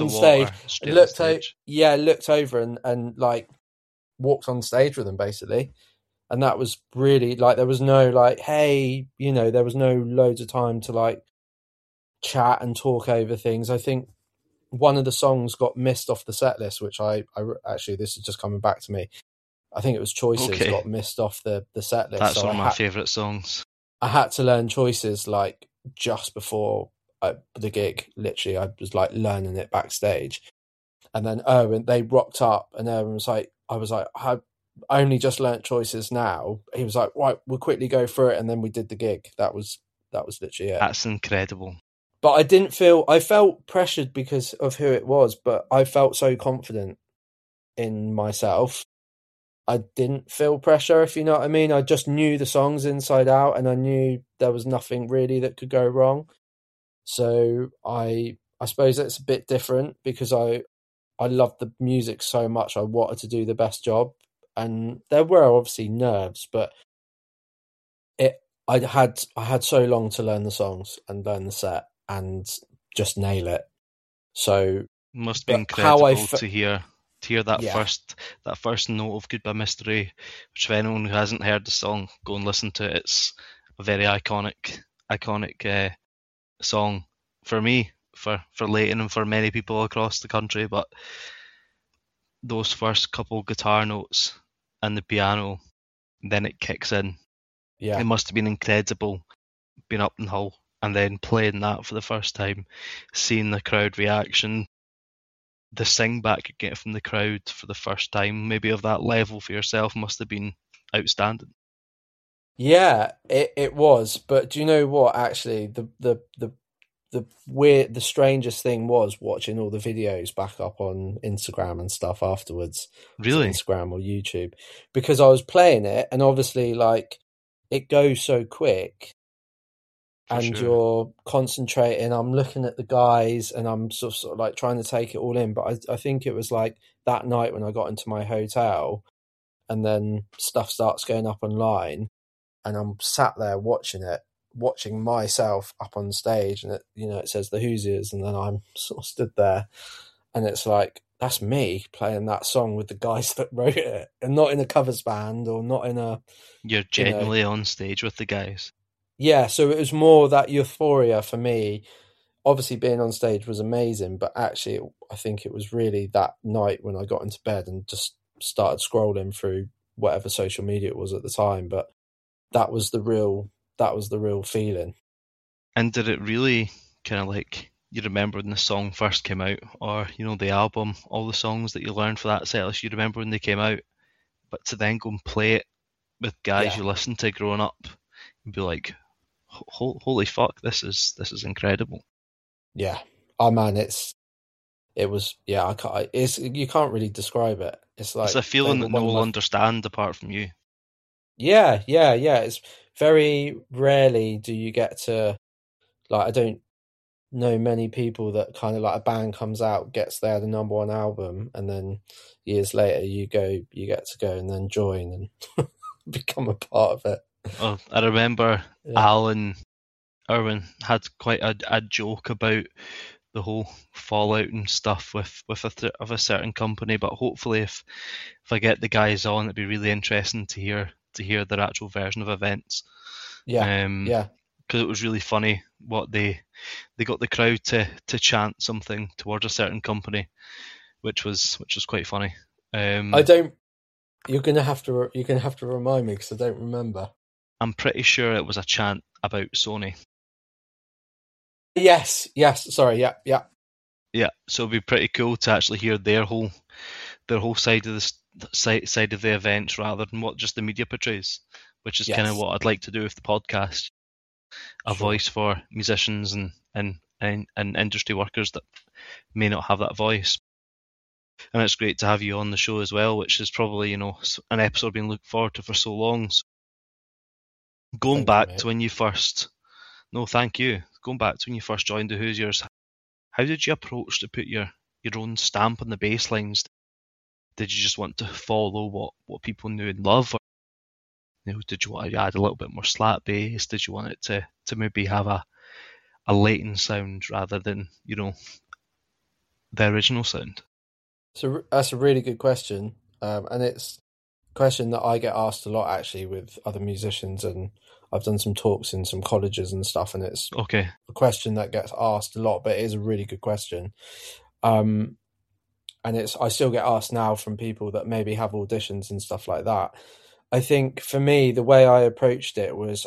over and walked on stage with them basically. And that was really there was no hey, there was no loads of time to chat and talk over things. I think one of the songs got missed off the set list, which I actually, this is just coming back to me. I think it was Choices got missed off the set list. That's one of my favourite songs. I had to learn Choices just before the gig. Literally, I was learning it backstage. And then Erwin, they rocked up, and Erwin was I only just learnt Choices now. He was like, right, we'll quickly go through it, and then we did the gig. That was literally it. That's incredible. But I felt pressured because of who it was, but I felt so confident in myself. I didn't feel pressure, if you know what I mean. I just knew the songs inside out, and I knew there was nothing really that could go wrong. So I suppose it's a bit different because I loved the music so much. I wanted to do the best job, and there were obviously nerves, but I had so long to learn the songs and learn the set and just nail it. So must be incredible to hear that first note of Goodbye Mystery, which for anyone who hasn't heard the song, go and listen to it. It's a very iconic song for me, for Leighton, and for many people across the country. But those first couple guitar notes and the piano, then it kicks in. Yeah, it must have been incredible being up in Hull and then playing that for the first time, seeing the crowd reaction, the sing back you get from the crowd for the first time, maybe of that level for yourself, must have been outstanding. Yeah, it was. But do you know what? Actually, the strangest thing was watching all the videos back up on Instagram and stuff afterwards. Really? Instagram or YouTube, because I was playing it, and obviously it goes so quick. And you're concentrating. I'm looking at the guys, and I'm sort of trying to take it all in. But I think it was that night when I got into my hotel, and then stuff starts going up online, and I'm sat there watching myself up on stage, and it says the Hoosiers, and then I'm sort of stood there, and it's like, that's me playing that song with the guys that wrote it, and not in a covers band or not in a. You're genuinely on stage with the guys. Yeah, so it was more that euphoria for me. Obviously, being on stage was amazing, but actually, I think it was really that night when I got into bed and just started scrolling through whatever social media it was at the time. But that was the real feeling. And did it really kind of like, you remember when the song first came out, or the album, all the songs that you learned for that set list, you remember when they came out, but to then go and play it with guys you listened to growing up and be like, holy fuck, this is incredible. Yeah. Oh man, you can't really describe it. It's like, it's a feeling that no one will understand apart from you. Yeah. It's very rarely do you get to, like, I don't know many people that kind of like a band comes out, gets the number one album, and then years later you get to go and then join and become a part of it. Oh, I remember Alan Irwin had quite a joke about the whole fallout and stuff with a certain company, but hopefully if I get the guys on, it'd be really interesting to hear their actual version of events. Because it was really funny what they got the crowd to chant something towards a certain company, which was quite funny. You're gonna have to remind me, because I don't remember. I'm pretty sure it was a chant about Sony. Yes. Sorry. Yeah. So it'd be pretty cool to actually hear their whole side of the events rather than what just the media portrays, which is kind of what I'd like to do with the podcast. A voice for musicians and industry workers that may not have that voice. And it's great to have you on the show as well, which is probably, an episode I've been looking forward to for so long. So going back to when you first joined the Hoosiers, how did you approach to put your own stamp on the bass lines? Did you just want to follow what people knew and love? Or, did you want to add a little bit more slap bass? Did you want it to maybe have a latent sound rather than, the original sound? So that's a really good question. And it's a question that I get asked a lot, actually, with other musicians, and I've done some talks in some colleges and stuff, and it's a question that gets asked a lot, but it is a really good question. And I still get asked now from people that maybe have auditions and stuff like that. I think for me, the way I approached it was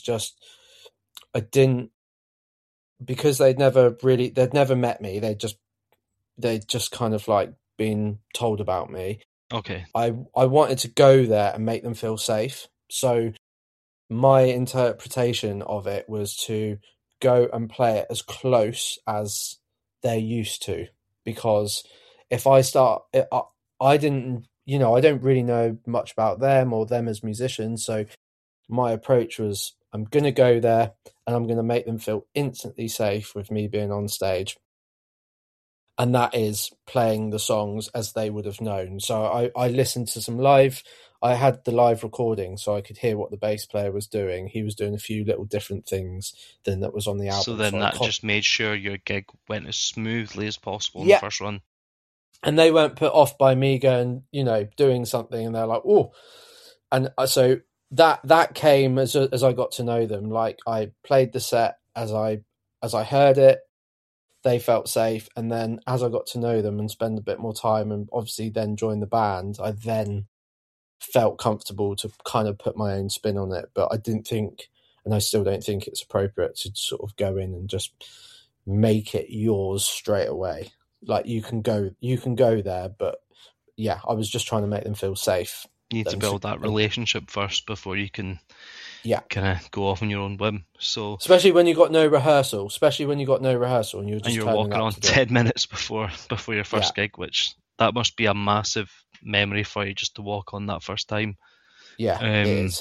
because they'd never met me. They'd just kind of like been told about me. Okay. I wanted to go there and make them feel safe. So my interpretation of it was to go and play it as close as they're used to, because if I start, I don't really know much about them or them as musicians. So my approach was, I'm going to go there and I'm going to make them feel instantly safe with me being on stage. And that is playing the songs as they would have known. So I listened to some live. I had the live recording, so I could hear what the bass player was doing. He was doing a few little different things than that was on the album. So then that just made sure your gig went as smoothly as possible in the first run. And they weren't put off by me going, doing something, and they're like, oh. And so that came as I got to know them. Like, I played the set as I heard it. They felt safe, and then as I got to know them and spend a bit more time, and obviously then join the band, I then felt comfortable to kind of put my own spin on it. But I didn't think, and I still don't think, it's appropriate to sort of go in and just make it yours straight away. Like, you can go there, but yeah, I was just trying to make them feel safe. You need to build that relationship first before you can kind of go off on your own whim. So especially when you got no rehearsal, and you're walking on 10 minutes before your first gig, which that must be a massive memory for you, just to walk on that first time. Yeah, it is.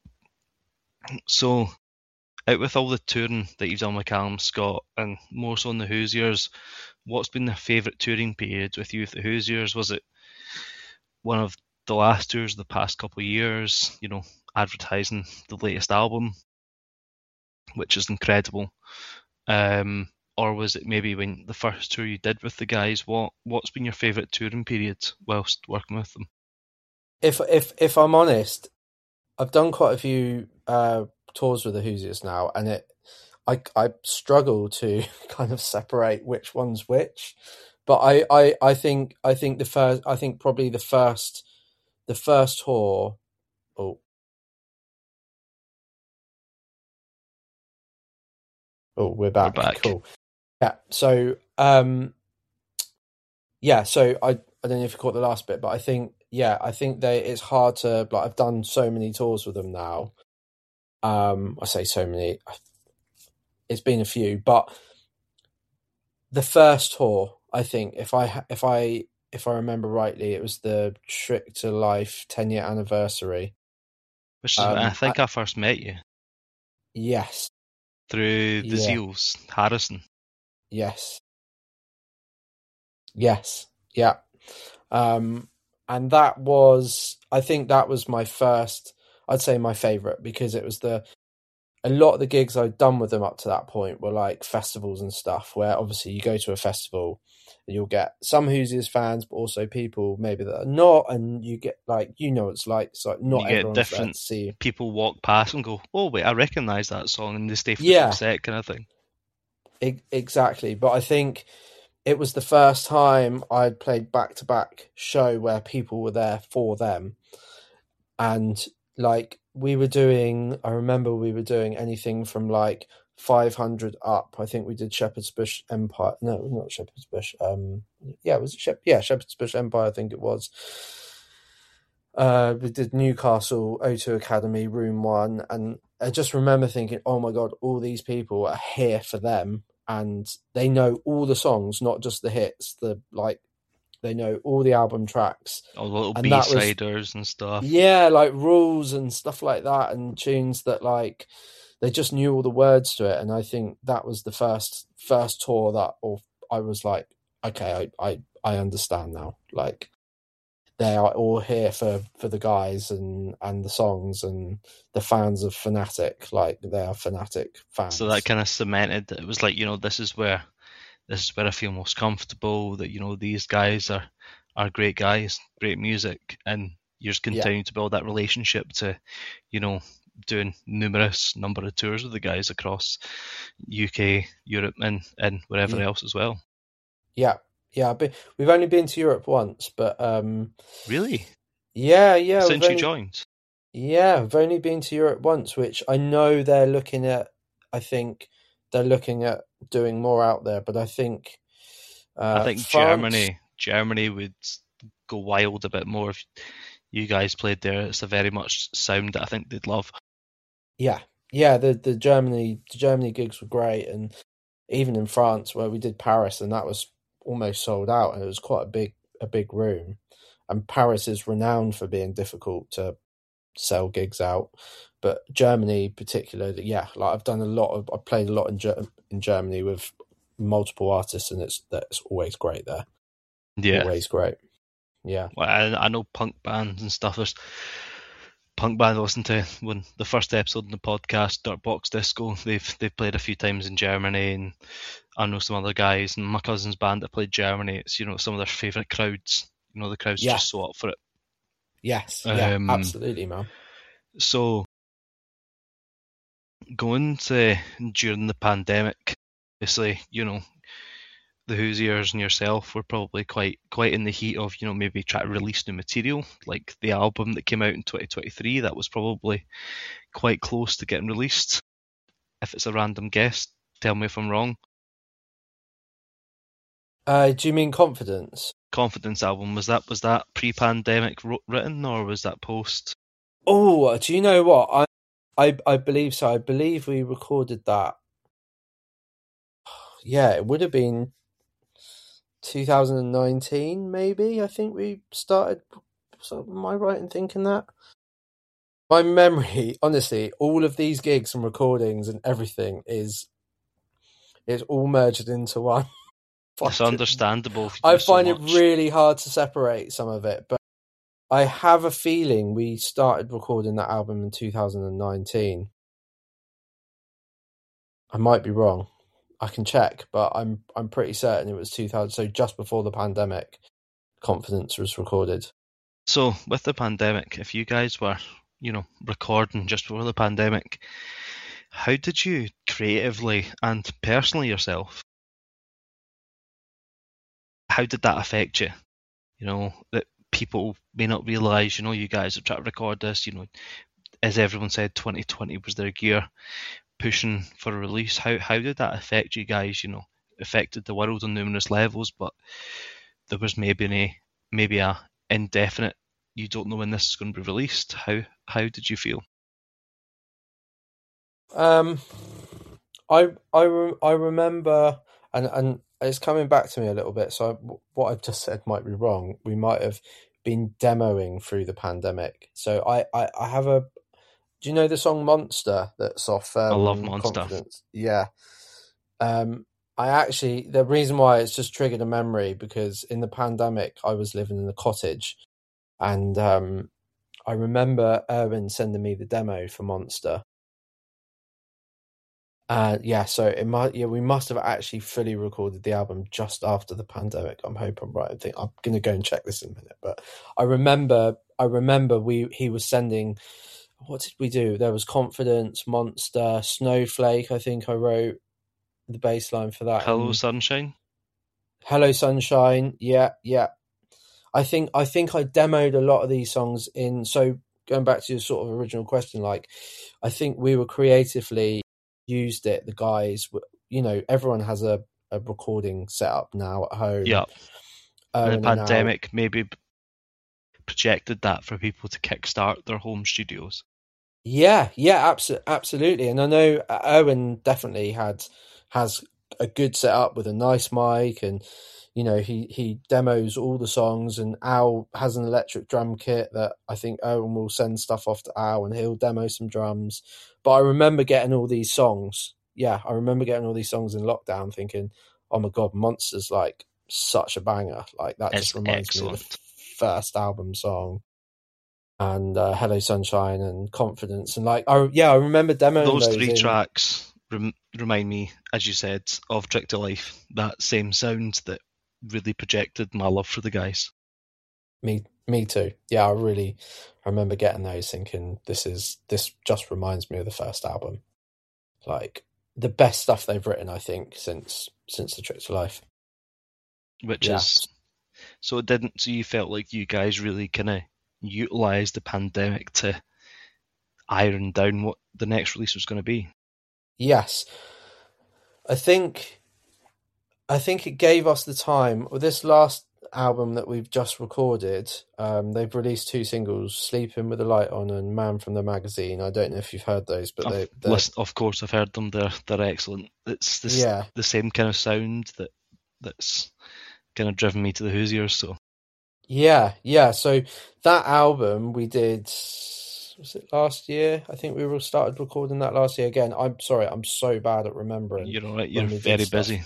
So out with all the touring that you've done with Callum Scott, and more so on the Hoosiers, what's been the favourite touring period with you with the Hoosiers? Was it one of the last tours of the past couple of years, you know, advertising the latest album, which is incredible. Or was it maybe when the first tour you did with the guys? What's been your favourite touring period whilst working with them? If I'm honest, I've done quite a few tours with the Hoosiers now, and I struggle to kind of separate which one's which. But I think probably the first tour. We're back. We're back. Cool. Yeah. So so I don't know if you caught the last bit, but I think it's hard to, like, I've done so many tours with them now. I say so many, it's been a few, but the first tour, I think, if I remember rightly, it was the Trick to Life 10-year anniversary. Which is when I think I first met you. Yes. Through the Seals, Harrison. Yes. Yeah. And that was, I think that was my first, I'd say my favourite, because it was a lot of the gigs I'd done with them up to that point were like festivals and stuff, where obviously you go to a festival and you'll get some Hoosiers fans, but also people maybe that are not, and you get, like, you know, it's like not everyone's different. There to see. People walk past and go, "Oh wait, I recognise that song," and they stay for the full set, kind of thing. Exactly, but I think it was the first time I'd played back-to-back show where people were there for them. And, like, I remember we were doing anything from, like, 500 up. I think we did Shepherd's Bush Empire. No, not Shepherd's Bush. Shepherd's Bush Empire, I think it was. We did Newcastle O2 Academy, Room 1. And I just remember thinking, oh my God, all these people are here for them. And they know all the songs, not just the hits. They know all the album tracks, all the little B-siders and stuff. Yeah, like Rules and stuff like that, and tunes that, like, they just knew all the words to it. And I think that was the first tour that, I was like, okay, I understand now. Like, they are all here for the guys and the songs and the fans of Fanatic. Like, they are Fanatic fans. So that kind of cemented that it was like, you know, this is where I feel most comfortable, that, you know, these guys are great guys, great music, and you're just continuing to build that relationship to, you know, doing numerous number of tours with the guys across UK, Europe, and wherever else as well. Yeah. But we've only been to Europe once, but really? Yeah. Since you joined? Yeah, I've only been to Europe once, which I know they're looking at. I think they're looking at doing more out there, but I think France... Germany would go wild a bit more if you guys played there. It's a very much sound that I think they'd love. Yeah. The Germany gigs were great, and even in France where we did Paris, and that was almost sold out, and it was quite a big room. And Paris is renowned for being difficult to sell gigs out, but Germany particularly, like I've played a lot in Germany with multiple artists, and it's always great there. Yeah, always great. Yeah, well, I know punk bands and stuff. There's punk band I listened to when the first episode in the podcast, Dirtbox Disco. They've played a few times in Germany, and I know some other guys. And my cousin's band that played Germany, it's, you know, some of their favourite crowds. You know, the crowd's just so up for it. Yes, absolutely, man. So going to during the pandemic, obviously, you know, the Hoosiers and yourself were probably quite in the heat of, you know, maybe try to release new material, like the album that came out in 2023. That was probably quite close to getting released. If it's a random guess, tell me if I'm wrong. Do you mean Confidence? Confidence album, was that pre-pandemic written, or was that post? Oh, do you know what? I believe so. I believe we recorded that. Yeah, it would have been 2019, maybe. I think we started. So am I right in thinking that? My memory, honestly, all of these gigs and recordings and everything is all merged into one. It's understandable. I find it really hard to separate some of it, but I have a feeling we started recording that album in 2019. I might be wrong. I can check, but I'm pretty certain it was 2000. So just before the pandemic, Confidence was recorded. So with the pandemic, if you guys were, recording just before the pandemic, how did you creatively and personally yourself, how did that affect you? That people may not realise, you guys are trying to record this, as everyone said, 2020 was their year pushing for a release. How did that affect you guys? Affected the world on numerous levels, but there was maybe a indefinite, you don't know when this is going to be released. How did you feel? I remember, and it's coming back to me a little bit. So what I've just said might be wrong. We might have been demoing through the pandemic. So I have a. Do you know the song Monster that's off I love Monster. Confidence? Yeah. I actually, the reason why it's just triggered a memory, because in the pandemic I was living in a cottage, and I remember Erwin sending me the demo for Monster. So we must have actually fully recorded the album just after the pandemic. I'm hoping I'm right. I think I'm going to go and check this in a minute, but I remember he was sending. What did we do? There was Confidence, Monster, Snowflake. I think I wrote the bass line for that. Hello Sunshine. Hello Sunshine. Yeah. I think I demoed a lot of these songs in. So going back to your sort of original question, like I think we were creatively used it. The guys, everyone has a recording setup now at home. Yeah. And the pandemic maybe projected that for people to kickstart their home studios. Yeah, absolutely. And I know Erwin definitely has a good setup with a nice mic, and he demos all the songs, and Al has an electric drum kit that I think Erwin will send stuff off to Al and he'll demo some drums. But I remember getting all these songs. Yeah, I remember getting all these songs in lockdown thinking, oh my God, Monster's like such a banger. Like that just reminds me of the first album song. And Hello Sunshine and Confidence, and I remember demoing those three tracks. Remind me, as you said, of Trick to Life. That same sound that really projected my love for the guys. Me too. Yeah, I remember getting those, thinking this just reminds me of the first album, like the best stuff they've written, I think, since the Trick to Life. Which is so it didn't. So you felt like you guys really kind of utilized the pandemic to iron down what the next release was going to be. Yes, I think it gave us the time. With this last album that we've just recorded, they've released 2 singles, Sleeping with the Light On and Man from the Magazine. I don't know if you've heard those, but of course I've heard them. They're excellent. It's the same kind of sound that's kind of driven me to the Hoosiers. So yeah. So that album we did, was it last year? I think we started recording that last year. Again, I'm sorry, I'm so bad at remembering. You're all right. You're very busy.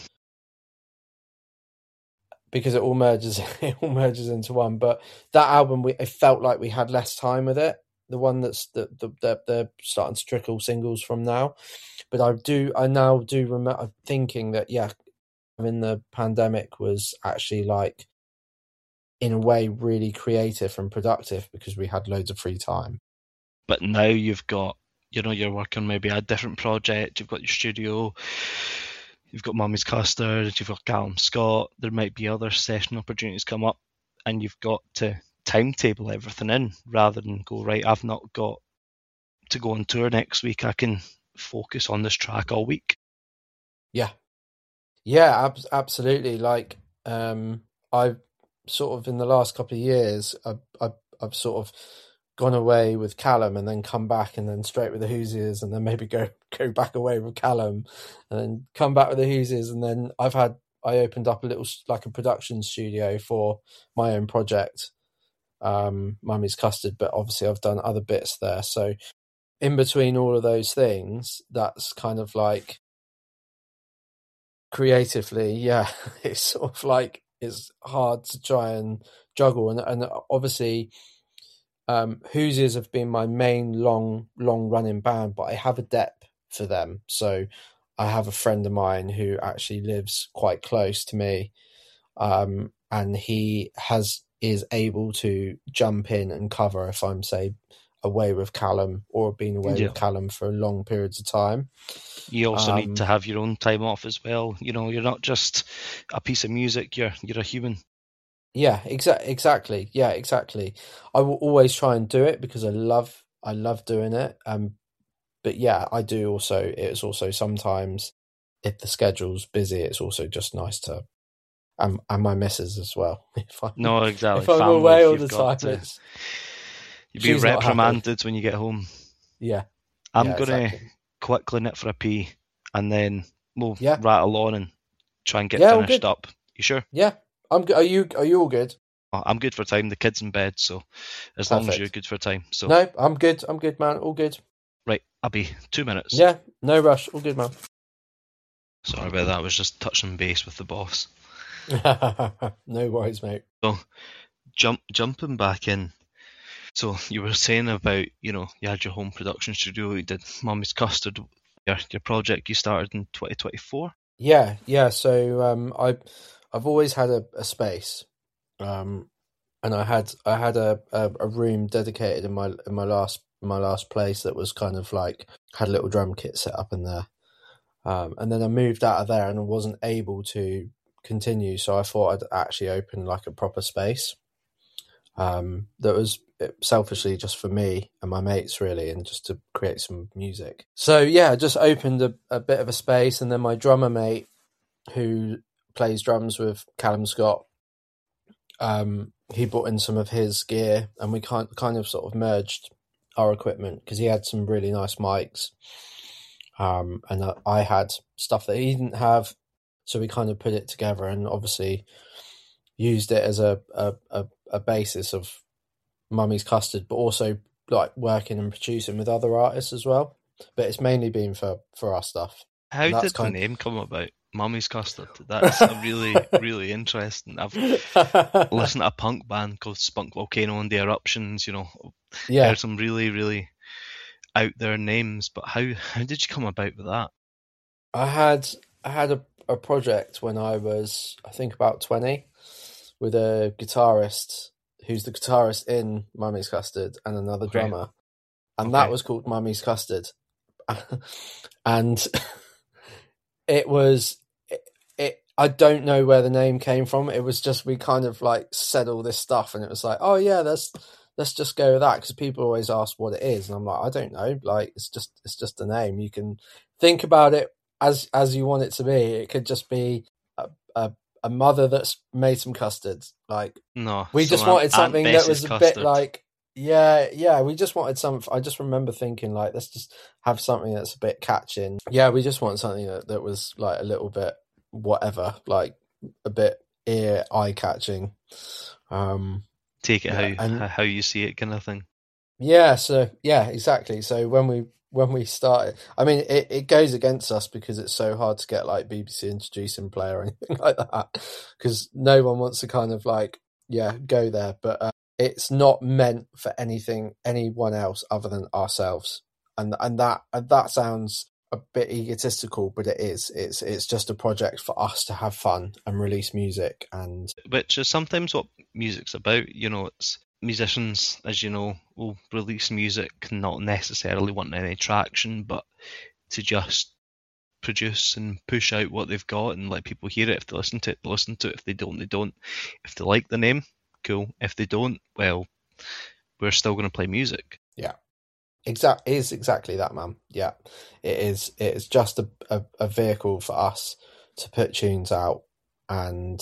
Because it all merges into one. But that album, it felt like we had less time with it. The one that's they're starting to trickle singles from now. But I now do remember thinking that in the pandemic was actually like, in a way, really creative and productive because we had loads of free time. But now you've got, you're working maybe a different project. You've got your studio. You've got Mummy's Custard, you've got Callum Scott, there might be other session opportunities come up, and you've got to timetable everything in rather than go, right, I've not got to go on tour next week, I can focus on this track all week. Yeah, absolutely. Like, I've sort of, in the last couple of years, I've sort of gone away with Callum and then come back and then straight with the Hoosiers and then maybe go back away with Callum and then come back with the Hoosiers, and then I opened up a little, like a production studio for my own project, Mummy's Custard, but obviously I've done other bits there. So in between all of those things, that's kind of like creatively, it's sort of like, it's hard to try and juggle, and obviously Hoosiers have been my main long running band, but I have a dep for them. So I have a friend of mine who actually lives quite close to me, and he is able to jump in and cover if I'm, say, away with Callum or been away with Callum for long periods of time. You also need to have your own time off as well. You know, you're not just a piece of music. You're a human. Yeah, exactly. Yeah, exactly. I will always try and do it because I love doing it. But yeah, I do also. It's also sometimes if the schedule's busy, it's also just nice to, and my missus as well. No, exactly. If I'm Family, away all the time, you'll be reprimanded when you get home. Yeah. I'm gonna quickly nip for a pee, and then we'll Yeah. rattle on and try and get finished up. You sure? Yeah, I'm good. Are you all good? I'm good for time. The kid's in bed, so as long as you're good for time. So no, I'm good. I'm good, man. All good. Right, I'll be 2 minutes. Yeah, no rush. All good, man. Sorry about that. I was just touching base with the boss. No worries, mate. So, jumping back in. So you were saying about, you had your home production studio. You did Mummy's Custard, your project you started in 2024. Yeah. So I've always had a space, and I had a room dedicated in my last place that was kind of like had a little drum kit set up in there, and then I moved out of there and I wasn't able to continue, so I thought I'd actually open like a proper space, that was selfishly just for me and my mates really, and just to create some music. So yeah, I just opened a bit of a space, and then my drummer mate who plays drums with Callum Scott, he brought in some of his gear, and we kind of sort of merged our equipment because he had some really nice mics, and I had stuff that he didn't have, so we kind of put it together and obviously used it as a basis of Mummy's Custard, but also like working and producing with other artists as well. But it's mainly been for our stuff. How did the name come about? Mummy's Custard. That's really, really interesting. I've listened to a punk band called Spunk Volcano and the Eruptions, heard some really, really out there names, but how did you come about with that? I had a project when I was, I think, about 20 with a guitarist who's the guitarist in Mummy's Custard and another drummer, and that was called Mummy's Custard. And it was I don't know where the name came from. It was just, we kind of like said all this stuff and it was like, oh yeah, let's just go with that, because people always ask what it is, and I'm like, I don't know, like it's just a name. You can think about it as you want it to be. It could just be a mother that's made some custards. Like, no, we just wanted something that was a bit like, yeah, we just wanted something. I just remember thinking like, let's just have something that's a bit catching. Yeah, we just wanted something that was like a little bit whatever, like a bit eye catching. Take it how you see it, kind of thing. Yeah, so yeah, exactly. So when we started, I mean, it goes against us because it's so hard to get like BBC Introducing Play or anything like that, because no one wants to kind of like go there. But it's not meant for anyone else other than ourselves, and that sounds a bit egotistical, but it is. It's just a project for us to have fun and release music, and which is sometimes what music's about. It's musicians, as you know, will release music not necessarily wanting any traction, but to just produce and push out what they've got and let people hear it. If they listen to it, they listen to it. If they don't, they don't. If they like the name, cool. If they don't, well, we're still going to play music. Yeah. Is exactly that, man. Yeah, it is. It is just a vehicle for us to put tunes out, and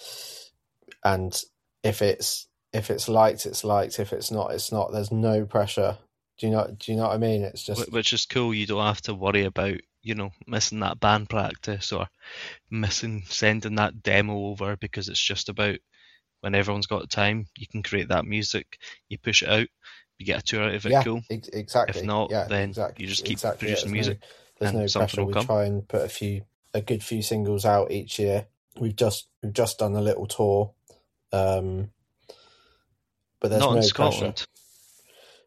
if it's liked, it's liked. If it's not, it's not. There's no pressure. Do you know what I mean? It's just, which is cool. You don't have to worry about missing that band practice or missing sending that demo over, because it's just about when everyone's got time, you can create that music, you push it out. You get a tour out of it, cool. Exactly. If not, then you just keep producing music. There's no pressure. We try and put a good few singles out each year. We've just done a little tour, but there's not no in Scotland. pressure.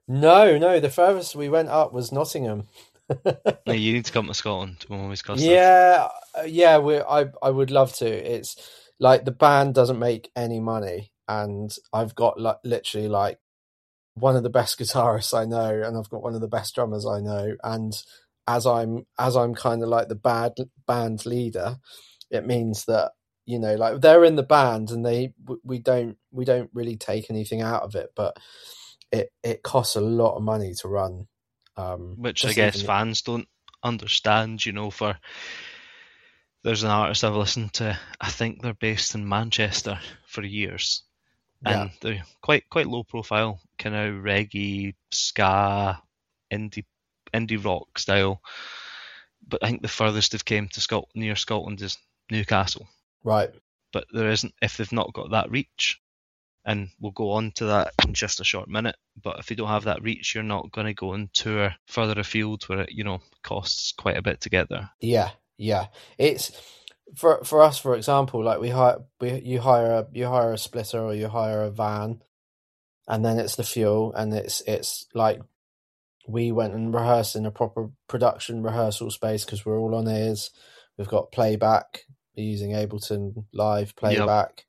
No, the furthest we went up was Nottingham. Now you need to come to Scotland to Mommy's Custard. Yeah, yeah, I would love to. It's like the band doesn't make any money, and I've got like literally like one of the best guitarists I know, and I've got one of the best drummers I know. And as I'm kind of like the band leader, it means that, you know, like they're in the band and we don't really take anything out of it, but it costs a lot of money to run. Which I Just guess even fans don't understand, you know. For there's an artist I've listened to, I think they're based in Manchester for years, yeah, and they're quite low profile, kind of reggae, ska, indie rock style. But I think the furthest they've came to near Scotland is Newcastle. right. But there isn't, if they've not got that reach, and we'll go on to that in just a short minute. But if you don't have that reach, you're not going to go and tour further afield where it, you know, costs quite a bit to get there. Yeah, yeah. It's for us, for example, like you hire a splitter or you hire a van, and then it's the fuel, and it's like we went and rehearsed in a proper production rehearsal space because we're all on ears. We've got playback. We're using Ableton Live Yep. playback.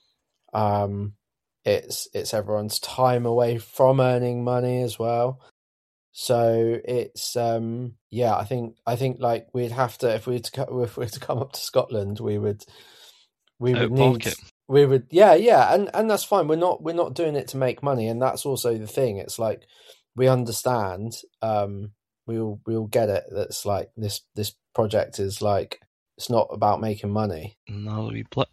It's everyone's time away from earning money as well. So it's yeah, I think like we'd have to, if we were to come up to Scotland, we would Out need, pocket. we would, yeah, and that's fine. We're not doing it to make money, and that's also the thing. It's like we understand, we'll get it. That's like this project is like, it's not about making money. Another wee blip.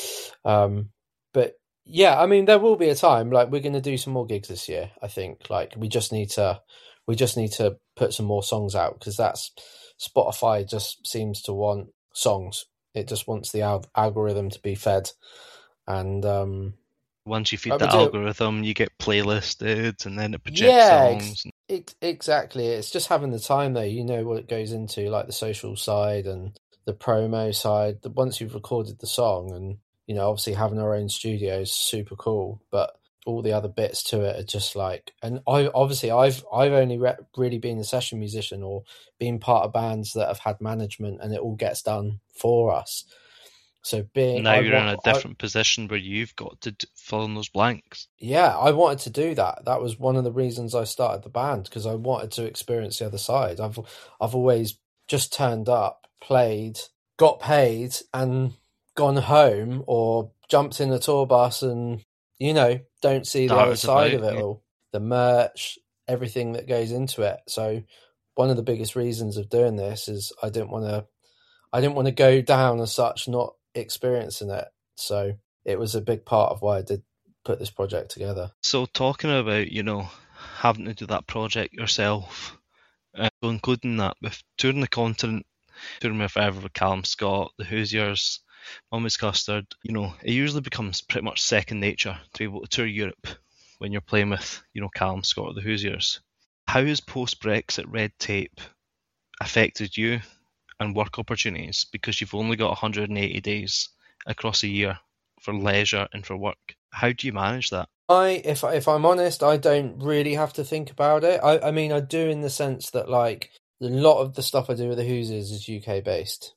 But yeah, I mean, there will be a time, like we're going to do some more gigs this year. I think like we just need to put some more songs out, because that's Spotify just seems to want songs. It just wants the algorithm to be fed, and Once you feed like we the do. algorithm, you get playlisted, and then it projects Yeah, songs. exactly. It's just having the time though. You know what it goes into, like the social side and the promo side. Once you've recorded the song, and you know, obviously having our own studio is super cool, but all the other bits to it are just like. And I've only really been a session musician or been part of bands that have had management, and it all gets done for us. So Now you're in a different position where you've got to fill in those blanks. yeah, I wanted to do that. That was one of the reasons I started the band, because I wanted to experience the other side. I've always just turned up, played, got paid, and gone home, or jumped in a tour bus and, you know, don't see the other Darted side about. of it Yeah. all. The merch, everything that goes into it. So one of the biggest reasons of doing this is I didn't want to go down as such not experiencing it. So it was a big part of why I did put this project together. So talking about, you know, having to do that project yourself, so including that with touring the continent, touring with Forever with Callum Scott, the Hoosiers, Mummy's Custard, you know, it usually becomes pretty much second nature to be able to tour Europe when you're playing with, you know, Callum Scott or the Hoosiers. How has post-Brexit red tape affected you and work opportunities, because you've only got 180 days across a year for leisure and for work? How do you manage that? If I'm honest, I don't really have to think about it. I mean, I do, in the sense that like a lot of the stuff I do with the Hoosiers is UK based.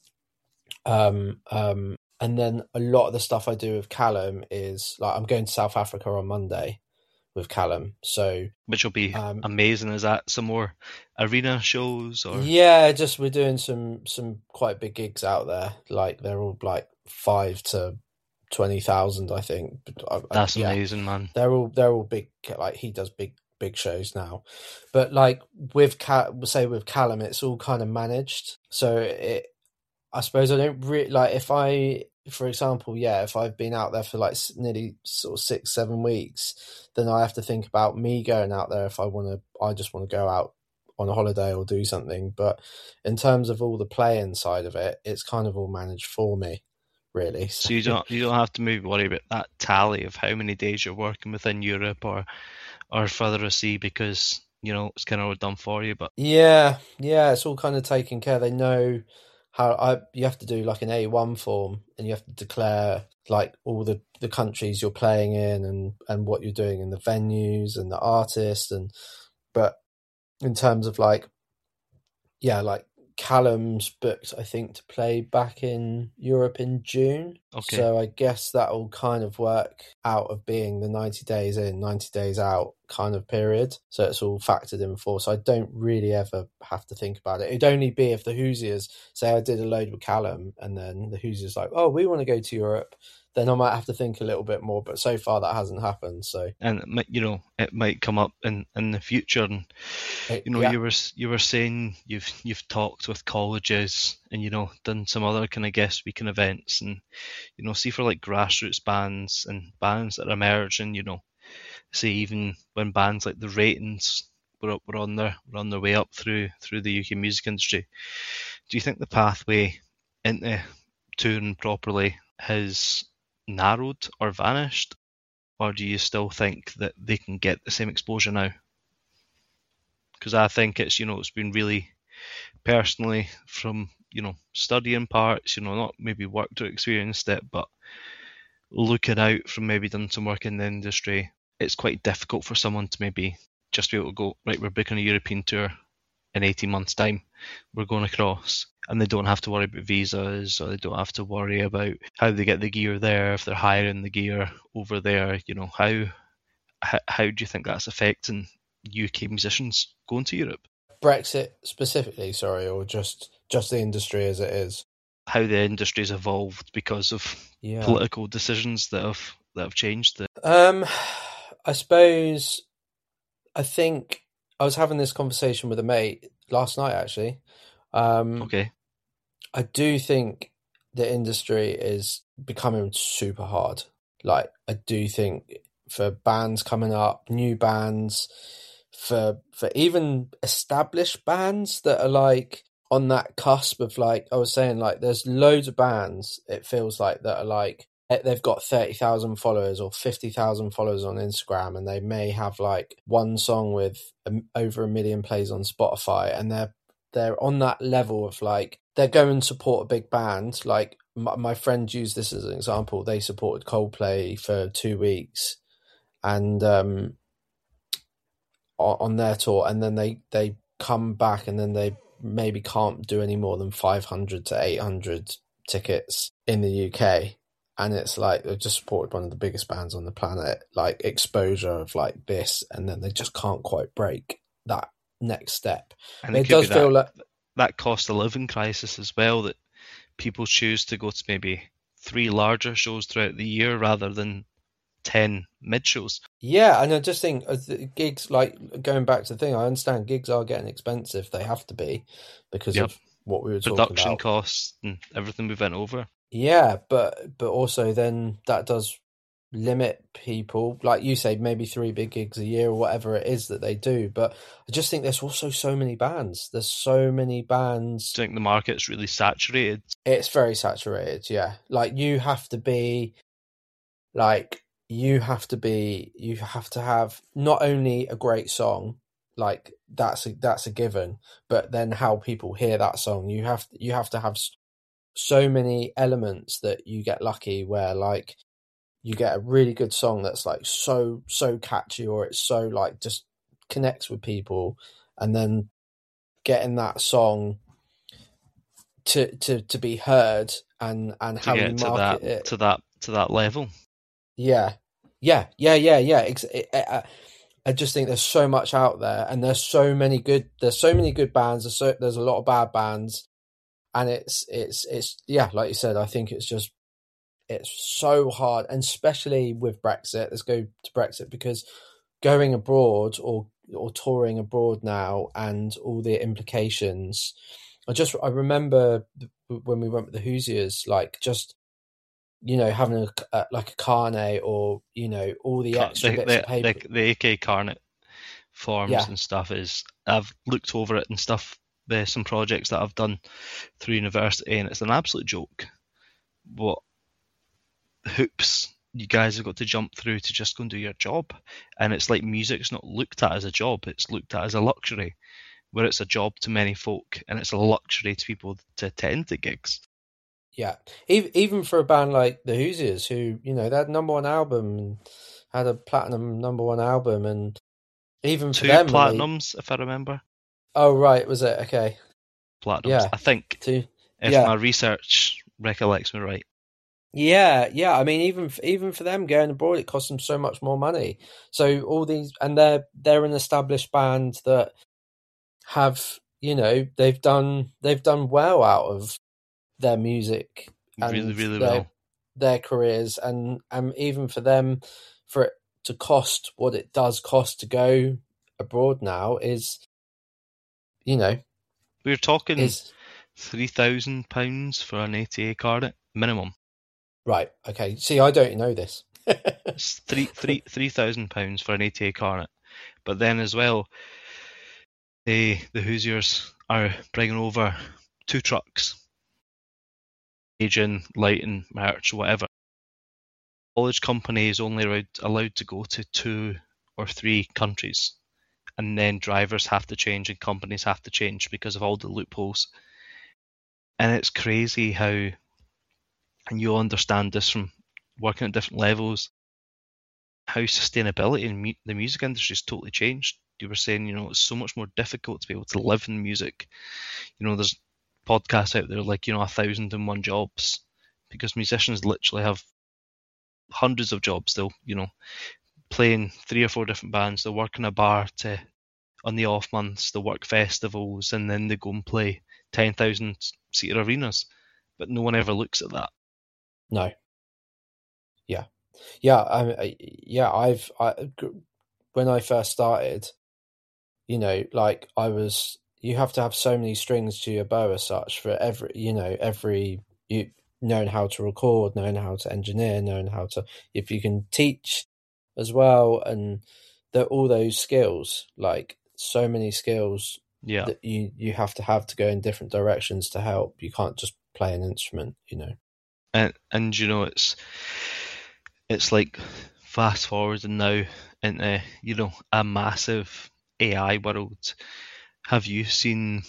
And then a lot of the stuff I do with Callum is like, I'm going to South Africa on Monday with Callum. So Which will be amazing. Is that some more arena shows or? yeah, just we're doing some quite big gigs out there. Like they're all like 5 to 20,000, I think. That's Yeah, amazing, man. they're all big. Like he does big shows now, but like with with Callum, it's all kind of managed. So I suppose I don't really like, if I, for example, yeah, if I've been out there for like nearly sort of 6-7 weeks, then I have to think about me going out there if I just want to go out on a holiday or do something. But in terms of all the playing side of it, it's kind of all managed for me, really. So you don't have to maybe worry about that tally of how many days you're working within Europe or further sea, because you know it's kind of all done for you. But yeah, it's all kind of taken care. They know you have to do like an A1 form, and you have to declare like all the countries you're playing in, and what you're doing, and the venues and the artists, but in terms of like, yeah, like Callum's booked, I think, to play back in Europe in June. Okay. So I guess that'll kind of work out of being the 90 days in, 90 days out kind of period. So it's all factored in for. So I don't really ever have to think about it. It'd only be if the Hoosiers say I did a load with Callum, and then the Hoosiers like, oh, we want to go to Europe, then I might have to think a little bit more. But so far that hasn't happened. So, and it might, it might come up in the future. And yeah. you were saying you've talked with colleges and done some other kind of guest speaking events, and see for like grassroots bands and bands that are emerging. Say even when bands like the Ratings were on their way up through the UK music industry. Do you think the pathway into touring properly has narrowed or vanished, or do you still think that they can get the same exposure now? Because I think it's it's been really, personally, from studying parts, not maybe worked or experienced it, but looking out from maybe done some work in the industry, it's quite difficult for someone to maybe just be able to go, right, we're booking a European tour in 18 months time, we're going across, and they don't have to worry about visas, or they don't have to worry about how they get the gear there, if they're hiring the gear over there. How do you think that's affecting UK musicians going to Europe? Brexit specifically, sorry, or just the industry as it is? How the industry's evolved because of political decisions that have changed it. I suppose, I think I was having this conversation with a mate last night, actually. Okay. I do think the industry is becoming super hard. Like, I do think for bands coming up, new bands, for even established bands that are like on that cusp of, like I was saying, like there's loads of bands, it feels like, that are like, they've got 30,000 followers or 50,000 followers on Instagram, and they may have like one song with over 1 million plays on Spotify, and they're on that level of like, they're going to support a big band. Like my friend used this as an example. They supported Coldplay for 2 weeks, and on their tour, and then they come back, and then they maybe can't do any more than 500 to 800 tickets in the UK. And it's like they've just supported one of the biggest bands on the planet, like exposure of like this, and then they just can't quite break that next step. And it does feel like that cost of living crisis as well, that people choose to go to maybe 3 larger shows throughout the year rather than 10 mid shows. Yeah, and I just think gigs, like going back to the thing, I understand gigs are getting expensive. They have to be because of what we were talking about. Production costs and everything we went over. Yeah, but also then that does limit people, like you say, maybe 3 big gigs a year or whatever it is that they do. But I just think there's also so many bands. There's so many bands. I think the market's really saturated. It's very saturated, yeah. Like you have to have not only a great song, like that's a given, but then how people hear that song. You have to have so many elements that you get lucky where like you get a really good song that's like so catchy, or it's so like just connects with people, and then getting that song to be heard and how you market it to that level. Yeah. I just think there's so much out there, and there's so many good bands. There's a lot of bad bands, and it's yeah, like you said, I think it's so hard, and especially with Brexit. Let's go to Brexit, because going abroad or touring abroad now and all the implications. I remember when we went with the Hoosiers, like just having a carnet, or all the extra bits of paper. The AK carnet forms and stuff I've looked over it and stuff. There's some projects that I've done through university, and it's an absolute joke what hoops you guys have got to jump through to just go and do your job. And it's like music's not looked at as a job; it's looked at as a luxury. where it's a job to many folk and it's a luxury to people to attend the gigs. Yeah, even for a band like the Hoosiers, who, you know, they had #1 album and had a platinum #1 album, and even for 2 them, when they platinums, if I remember. oh right, was it okay? Platinums, Yeah, I think, two. if Yeah, my research recollects me right. yeah. I mean, even for them going abroad, it costs them so much more money. So all these, and they're an established band that have, you know, they've done well out of their music Really, and really well. their careers, and even for them, for it to cost what it does cost to go abroad now is, you know, We're talking is £3,000 for an ATA card minimum. right. Okay, see, I don't know this. It's £3,000 for an ATA card, but then as well, the Hoosiers are bringing over 2 trucks, aging, lighting, merch, whatever. College company is only allowed to go to 2 or 3 countries, and then drivers have to change and companies have to change because of all the loopholes. And it's crazy how, and you'll understand this from working at different levels, how sustainability in the music industry has totally changed. You were saying, you know, it's so much more difficult to be able to live in music. You know, there's podcasts out there like, you know, 1,001 jobs, because musicians literally have hundreds of jobs. They'll, you know, play in 3 or 4 different bands. They'll work in a bar on the off months. They'll work festivals, and then they go and play 10,000 seater arenas. But no one ever looks at that. No. Yeah. Yeah. When I first started, you know, like you have to have so many strings to your bow as such for you knowing how to record, knowing how to engineer, knowing how to, if you can teach as well, and all those skills, like so many skills Yeah. that you have to go in different directions to help. You can't just play an instrument, you know. And you know, it's like fast forwarding now into, you know, a massive AI world. Have you seen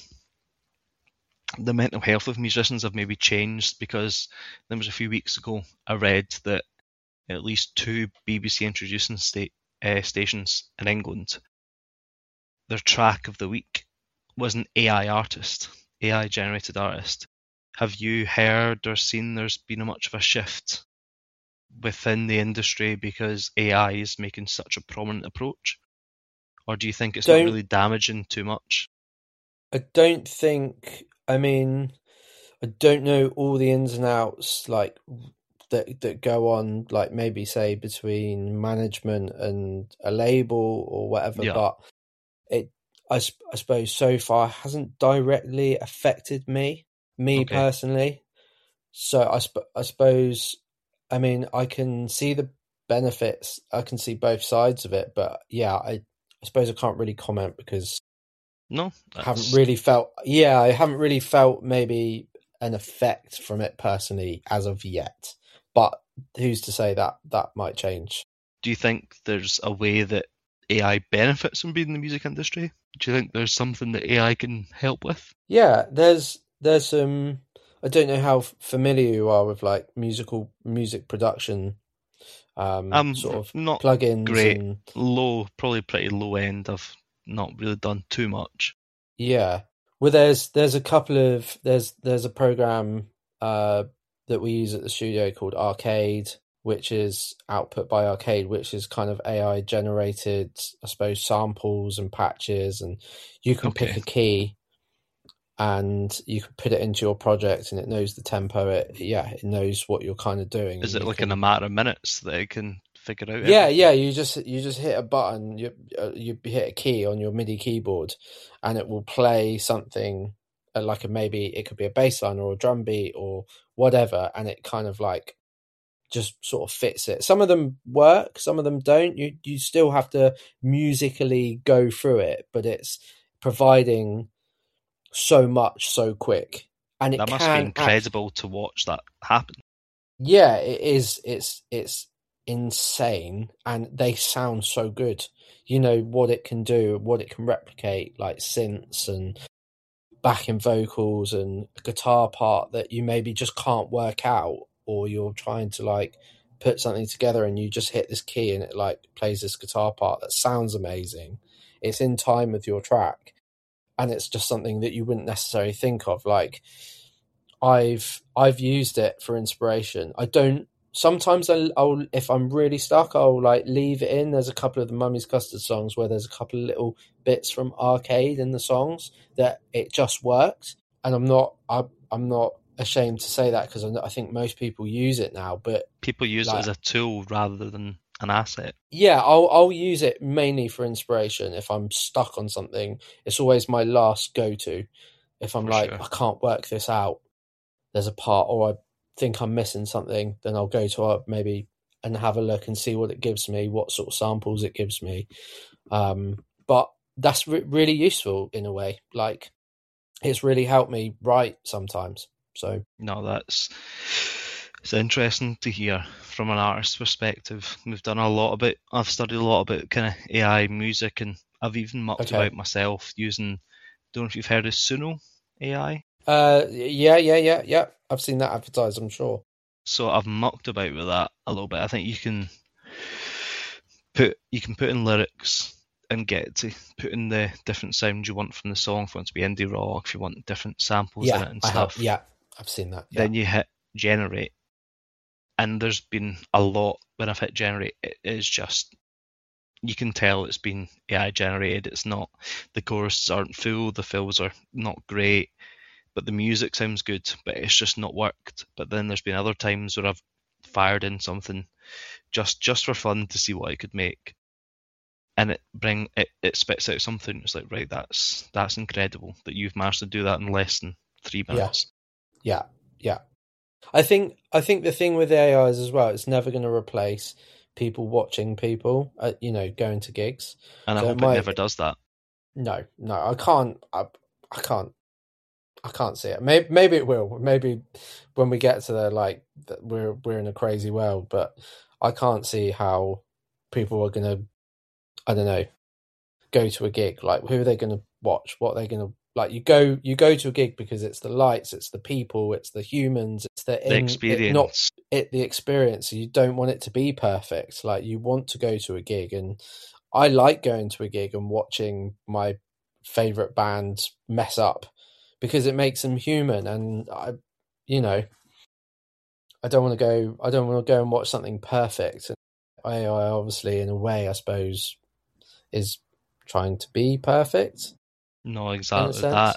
the mental health of musicians have maybe changed? Because there was a few weeks ago I read that at least 2 BBC introducing stations in England, their track of the week was an AI artist, AI generated artist. Have you heard or seen there's been much of a shift within the industry because AI is making such a prominent approach? Or do you think it's not really damaging too much? I don't think, I mean, I don't know all the ins and outs, like that go on, like maybe say between management and a label or whatever. Yeah. But I suppose so far hasn't directly affected me Okay. personally. So I suppose, I mean, I can see the benefits. I can see both sides of it, but yeah, I suppose I can't really comment because No, I haven't really felt maybe an effect from it personally as of yet. But who's to say that might change? Do you think there's a way that AI benefits from being in the music industry? Do you think there's something that AI can help with? Yeah, there's some. I don't know how familiar you are with like music production, sort of not plugins great. and Probably pretty low end. I've not really done too much. yeah. Well, there's a couple of there's a program that we use at the studio called Arcade, which is output by Arcade, which is kind of AI generated, I suppose, samples and patches, and you can pick a key and you can put it into your project and it knows the tempo. It knows what you're kind of doing. Is it like in a matter of minutes that it can figure out? Yeah, yeah. You just hit a button. You hit a key on your MIDI keyboard, and it will play something like maybe it could be a bass line or a drum beat or whatever, and it kind of like just sort of fits it. Some of them work, some of them don't. You still have to musically go through it, but it's providing so much so quick, and that must be incredible to watch that happen. Yeah, it is. It's insane, and they sound so good. You know what it can do, what it can replicate, like synths and backing vocals and a guitar part that you maybe just can't work out, or you're trying to like put something together and you just hit this key and it like plays this guitar part that sounds amazing. It's in time with your track, and it's just something that you wouldn't necessarily think of. Like I've used it for inspiration. I don't. Sometimes I'll if I'm really stuck, I'll like leave it in. There's a couple of the Mummy's Custard songs where there's a couple of little bits from Arcade in the songs that it just works, and I'm not ashamed to say that, because I think most people use it now. But People use it as a tool rather than an asset. yeah, I'll use it mainly for inspiration. If I'm stuck on something, it's always my last go-to. If I'm I can't work this out, there's a part, or I think I'm missing something, then I'll go to maybe and have a look and see what it gives me, what sort of samples it gives me. But that's really useful in a way. Like, it's really helped me write sometimes. So no, it's interesting to hear from an artist's perspective. We've done a lot about. I've studied a lot about kind of AI music, and I've even mucked about myself using. Don't know if you've heard of Suno AI. Yeah. I've seen that advertised, I'm sure. So I've mucked about with that a little bit. I think you can put in lyrics and get to put in the different sounds you want from the song. If you want it to be indie rock, if you want different samples in it and stuff. I've seen that. Yeah. Then you hit generate, and there's been a lot when I've hit generate. It is just, you can tell it's been AI generated. It's not, the choruses aren't full, the fills are not great, but the music sounds good, but it's just not worked. But then there's been other times where I've fired in something just for fun to see what I could make, and it spits out something. It's like, right, that's incredible that you've managed to do that in less than 3 minutes. Yeah. I think the thing with AI is as well, it's never going to replace people watching people, going to gigs. And I hope it never does that. No, I can't. I can't see it. Maybe it will. Maybe when we get to there, like, we're in a crazy world. But I can't see how people are going to, I don't know, go to a gig. Like, who are they going to watch? What are they going to like? You go to a gig because it's the lights, it's the people, it's the humans, it's the experience. The experience. You don't want it to be perfect. Like, you want to go to a gig, and I like going to a gig and watching my favorite band mess up, because it makes them human. And I don't want to go and watch something perfect. And AI, obviously, in a way, I suppose, is trying to be perfect. No, exactly that.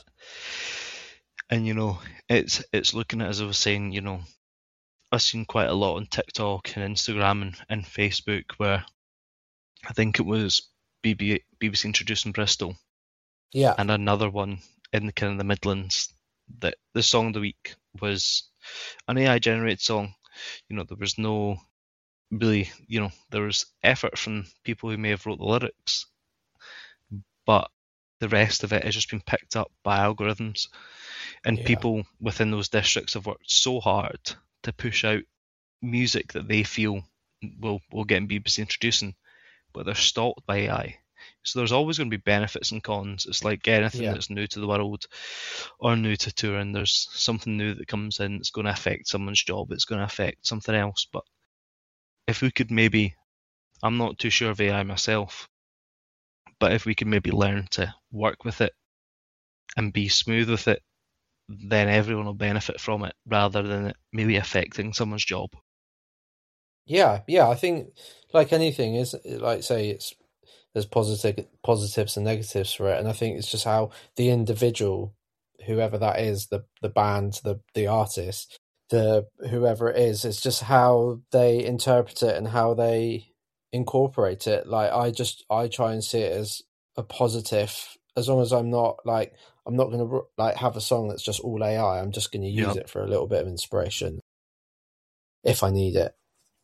And it's looking at, as I was saying, I've seen quite a lot on TikTok and Instagram and Facebook, where I think it was BBC introducing Bristol. Yeah. And another one in kind of the Midlands, that the song of the week was an AI generated song. There was no really, there was effort from people who may have wrote the lyrics, but the rest of it has just been picked up by algorithms, and people within those districts have worked so hard to push out music that they feel will get in BBC introducing, but they're stalked by AI. So there's always going to be benefits and cons. It's like anything that's new to the world or new to touring. There's something new that comes in that's going to affect someone's job. It's going to affect something else. But if we could maybe, I'm not too sure of AI myself, but if we could maybe learn to work with it and be smooth with it, then everyone will benefit from it, rather than it maybe affecting someone's job. Yeah. I think, like anything, is like, say, there's positives and negatives for it, and I think it's just how the individual, whoever that is, the band, the artist, whoever it is, it's just how they interpret it and how they incorporate it. Like, I try and see it as a positive, as long as I'm not going to like have a song that's just all AI. I'm just going to use it for a little bit of inspiration if I need it.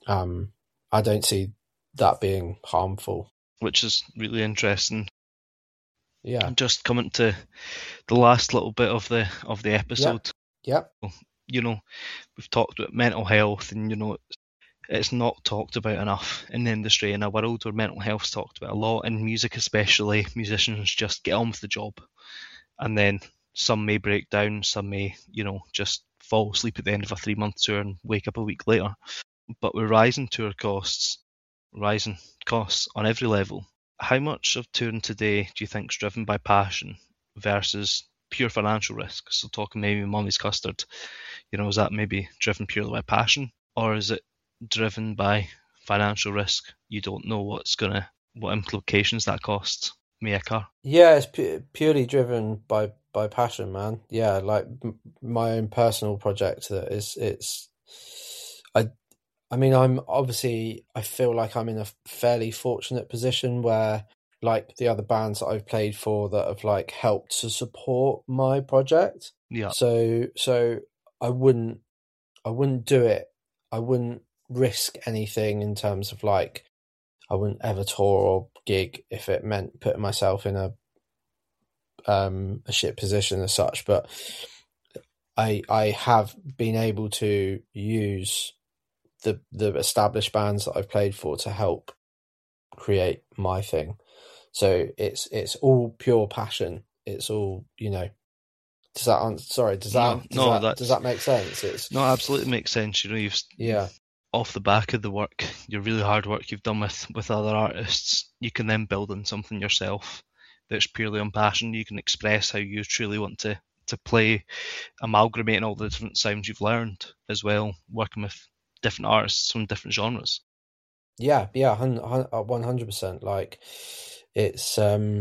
I don't see that being harmful, which is really interesting. Yeah. I'm just coming to the last little bit of the episode. Yep. We've talked about mental health, and it's not talked about enough in the industry, in a world where mental health's talked about a lot, in music especially. Musicians just get on with the job, and then some may break down, some may, just fall asleep at the end of a 3-month tour and wake up a week later. But with rising tour costs, rising costs on every level, how much of touring today do you think is driven by passion versus pure financial risk? So talking maybe Mummy's Custard, is that maybe driven purely by passion, or is it driven by financial risk? You don't know what implications that cost may occur. Yeah, it's purely driven by passion, man. Yeah, like my own personal project. I mean, I feel like I'm in a fairly fortunate position where, like, the other bands that I've played for that have like helped to support my project. Yeah. So I wouldn't do it. I wouldn't risk anything in terms of like, I wouldn't ever tour or gig if it meant putting myself in a shit position as such. But I have been able to use the established bands that I've played for to help create my thing. So it's all pure passion. It's all, does that make sense? No, absolutely makes sense. Yeah. Off the back of the work, your really hard work you've done with other artists, you can then build on something yourself that's purely on passion. You can express how you truly want to play, amalgamating all the different sounds you've learned as well, working with different artists from different genres. Yeah, 100%. Like, it's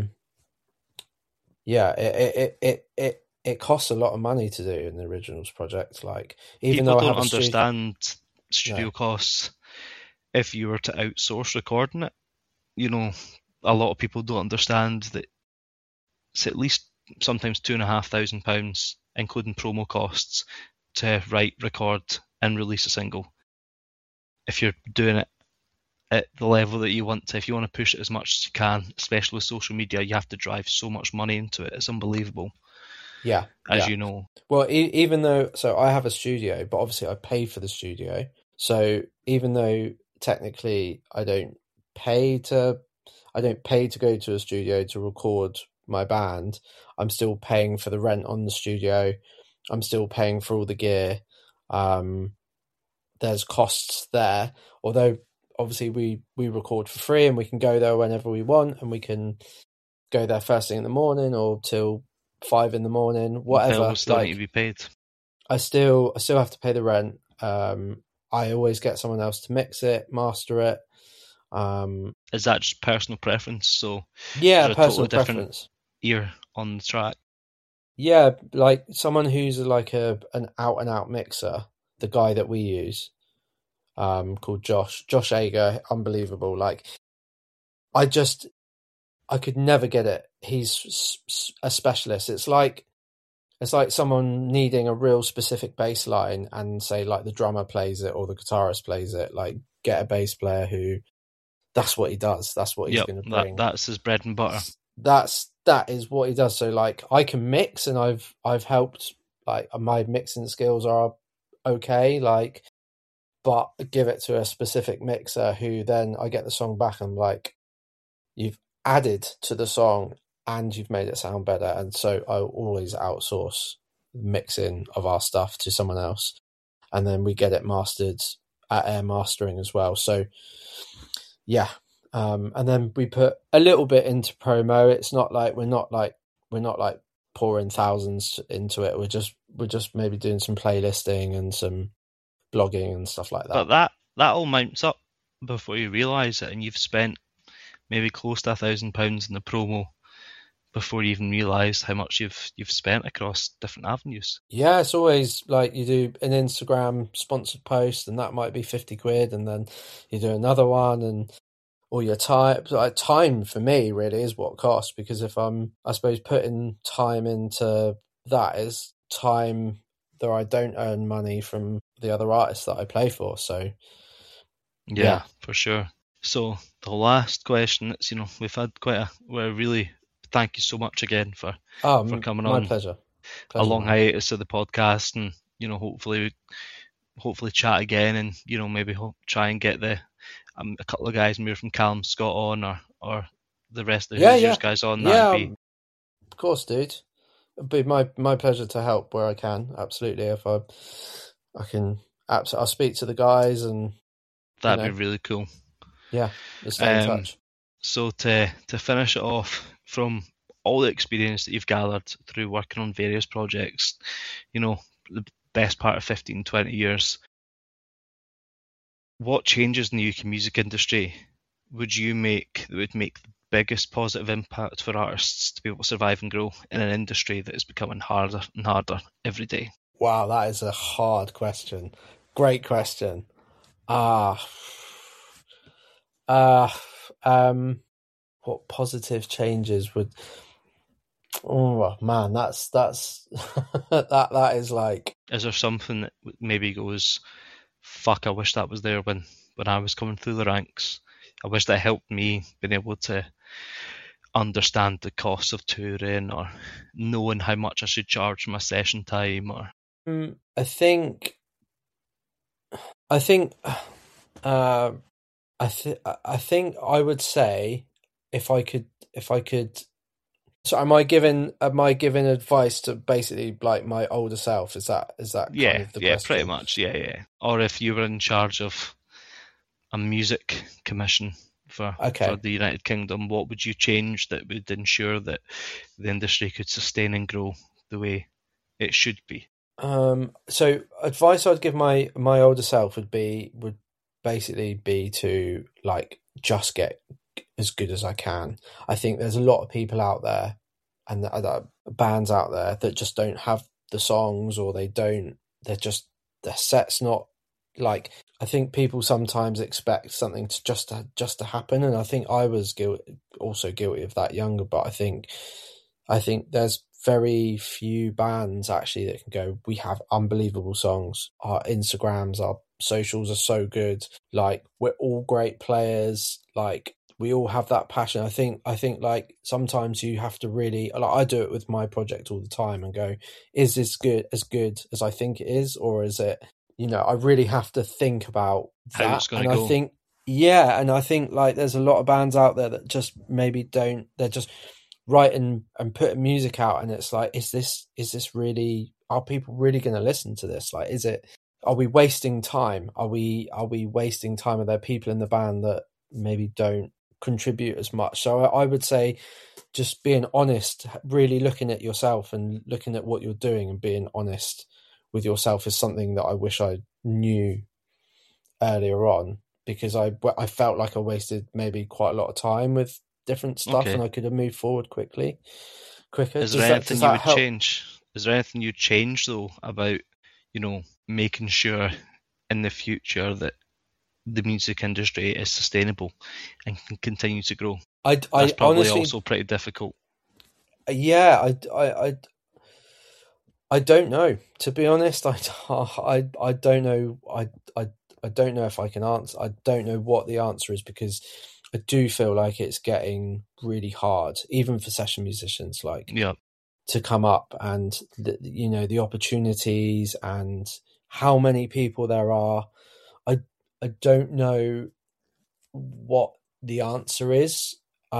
it costs a lot of money to do an originals project. Like, even people though I don't have understand studio costs. If you were to outsource recording it, a lot of people don't understand that it's at least sometimes £2,500, including promo costs, to write, record, and release a single. If you're doing it at the level that you want to, if you want to push it as much as you can, especially with social media, you have to drive so much money into it. It's unbelievable. Yeah. As you know. Well, even though, so I have a studio, but obviously I pay for the studio. So even though technically I don't pay to go to a studio to record my band, I'm still paying for the rent on the studio. I'm still paying for all the gear. There's costs there, although obviously we record for free and we can go there whenever we want, and we can go there first thing in the morning or till 5 in the morning, whatever. They'll still need to be paid. I still have to pay the rent. I always get someone else to mix it, master it. Is that just personal preference? So yeah, personal preference. Ear on the track. Yeah, like someone who's like an out and out mixer, the guy that we use, called Josh Ager, unbelievable. Like, I could never get it. He's a specialist. It's like someone needing a real specific bass line and say like the drummer plays it or the guitarist plays it. Like, get a bass player who, that's what he does. That's what he's going to bring. That's his bread and butter. That is what he does. So like, I can mix, and I've helped. Like, my mixing skills are okay. Like, but give it to a specific mixer who then I get the song back and I'm like, you've added to the song and you've made it sound better. And so I always outsource mixing of our stuff to someone else, and then we get it mastered at Air Mastering as well. So yeah, and then we put a little bit into promo. It's not like we're not like pouring thousands into it. We're just maybe doing some playlisting and some blogging and stuff like that. But that all mounts up before you realise it, and you've spent maybe close to £1,000 in the promo before you even realise how much you've spent across different avenues. Yeah, it's always like, you do an Instagram sponsored post and that might be 50 quid, and then you do another one, and all your time. Like, time for me really is what costs, because if I'm, I suppose, putting time into that is time that I don't earn money from the other artists that I play for. So yeah, for sure. So the last question, it's, we've had we're really, thank you so much again for coming on. My pleasure. A long hiatus of the podcast, and hopefully hopefully chat again, and maybe try and get a couple of guys maybe from Callum Scott on, or the rest of the Hoosiers guys on. That'd Yeah, be, of course, dude. It'd be my pleasure to help where I can. Absolutely, if I can, I'll speak to the guys, and that'd be really cool. Yeah, let's stay in touch. So to finish it off, from all the experience that you've gathered through working on various projects, the best part of 15, 20 years, what changes in the UK music industry would you make that would make the biggest positive impact for artists to be able to survive and grow in an industry that is becoming harder and harder every day? Wow, that is a hard question. Great question. What positive changes would? Oh man, that's that is like. Is there something that maybe goes, fuck, I wish that was there when I was coming through the ranks? I wish that helped me being able to understand the cost of touring, or knowing how much I should charge for my session time, or. I think I would say if I could. So am I giving advice to basically like my older self? Is that Yeah, kind of the yeah, question? pretty much, yeah. Or if you were in charge of a music commission for the United Kingdom, what would you change that would ensure that the industry could sustain and grow the way it should be? So advice I'd give my older self would basically be to like just get as good as I can. I think there's a lot of people out there and bands out there that just don't have the songs, or their set's not like. I think people sometimes expect something to just to happen, and I think I was also guilty of that younger. But I think there's very few bands actually that can go, we have unbelievable songs. Our Instagrams, our socials are so good. Like, we're all great players. Like, we all have that passion. I think like sometimes you have to really, like, I do it with my project all the time and go, is this good as I think it is, or is it, I really have to think about that. How it's going to go. And I think like there's a lot of bands out there that just maybe don't, they're just writing and putting music out, and it's like, is this really, are people really going to listen to this? Like, are we wasting time? Are we wasting time? Are there people in the band that maybe don't contribute as much? So I would say just being honest, really looking at yourself and looking at what you're doing and being honest with yourself is something that I wish I knew earlier on, because I felt like I wasted maybe quite a lot of time with different stuff, and I could have moved forward quicker. Is there anything you would change? Is there anything you change though about, making sure in the future that the music industry is sustainable and can continue to grow? That's probably honestly, also pretty difficult. Yeah, I don't know. To be honest, I don't know. I don't know if I can answer. I don't know what the answer is, because I do feel like it's getting really hard, even for session musicians, like to come up, and the opportunities and how many people there are. I don't know what the answer is.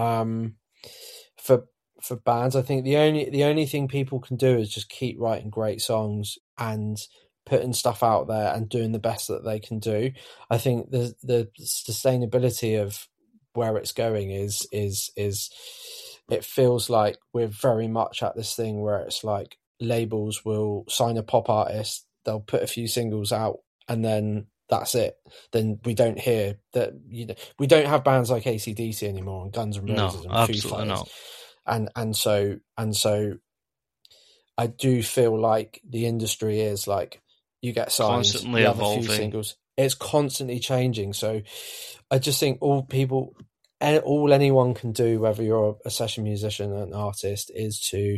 For bands, I think the only thing people can do is just keep writing great songs and putting stuff out there and doing the best that they can do. I think the sustainability of where it's going is it feels like we're very much at this thing where it's like labels will sign a pop artist, they'll put a few singles out, and then that's it. Then we don't hear that. We don't have bands like AC/DC anymore, and Guns N' Roses and Foo Fighters. Not. And so I do feel like the industry is like, you get signed, constantly you have evolving. A few singles. It's constantly changing. So I just think all anyone can do, whether you're a session musician or an artist, is to,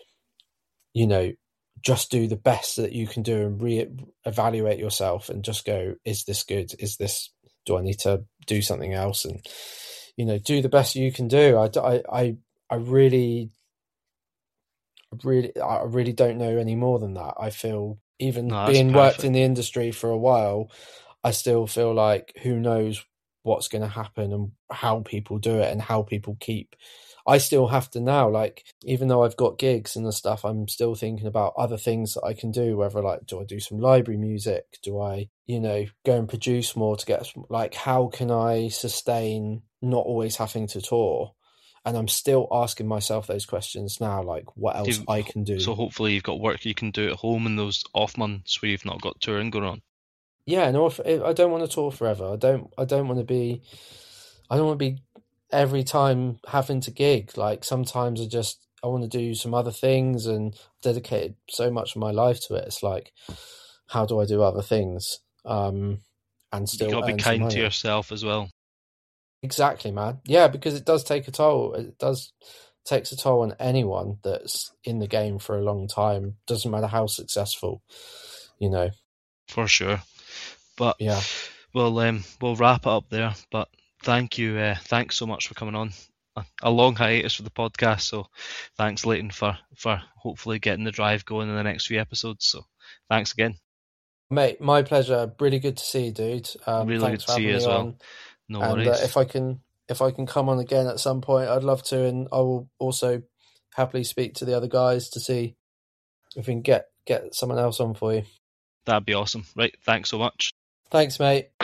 just do the best that you can do and re-evaluate yourself and just go, is this good? Do I need to do something else? And, do the best you can do. I really don't know any more than that. I feel even No, that's being worked perfect. in the industry for a while, I still feel like who knows what's going to happen and how people do it and how people keep. I still have to now, like, even though I've got gigs and the stuff, I'm still thinking about other things that I can do, whether, like, do I do some library music? Do I, go and produce more to get, like, how can I sustain not always having to tour? And I'm still asking myself those questions now, like, what else I can do. So hopefully you've got work you can do at home in those off months where you've not got touring going on. Yeah, no, I don't want to tour forever. I don't want to be. I don't want to be every time having to gig. Like, sometimes I want to do some other things, and I've dedicated so much of my life to it. It's like, how do I do other things and You still got to be earn some kind to money? yourself as well. Exactly, man. Yeah, because it does take a toll. It does takes a toll on anyone that's in the game for a long time. Doesn't matter how successful, you know. For sure. But Yeah. we'll wrap it up there. But thank you, thanks so much for coming on. A long hiatus for the podcast, so thanks, Leighton, for hopefully getting the drive going in the next few episodes. So thanks again. Mate, my pleasure. Really good to see you, dude. Really good Thanks to for see having you me as well. on. No And worries. if I can come on again at some point, I'd love to. And I will also happily speak to the other guys to see if we can get someone else on for you. That'd be awesome. Right, thanks so much. Thanks, mate.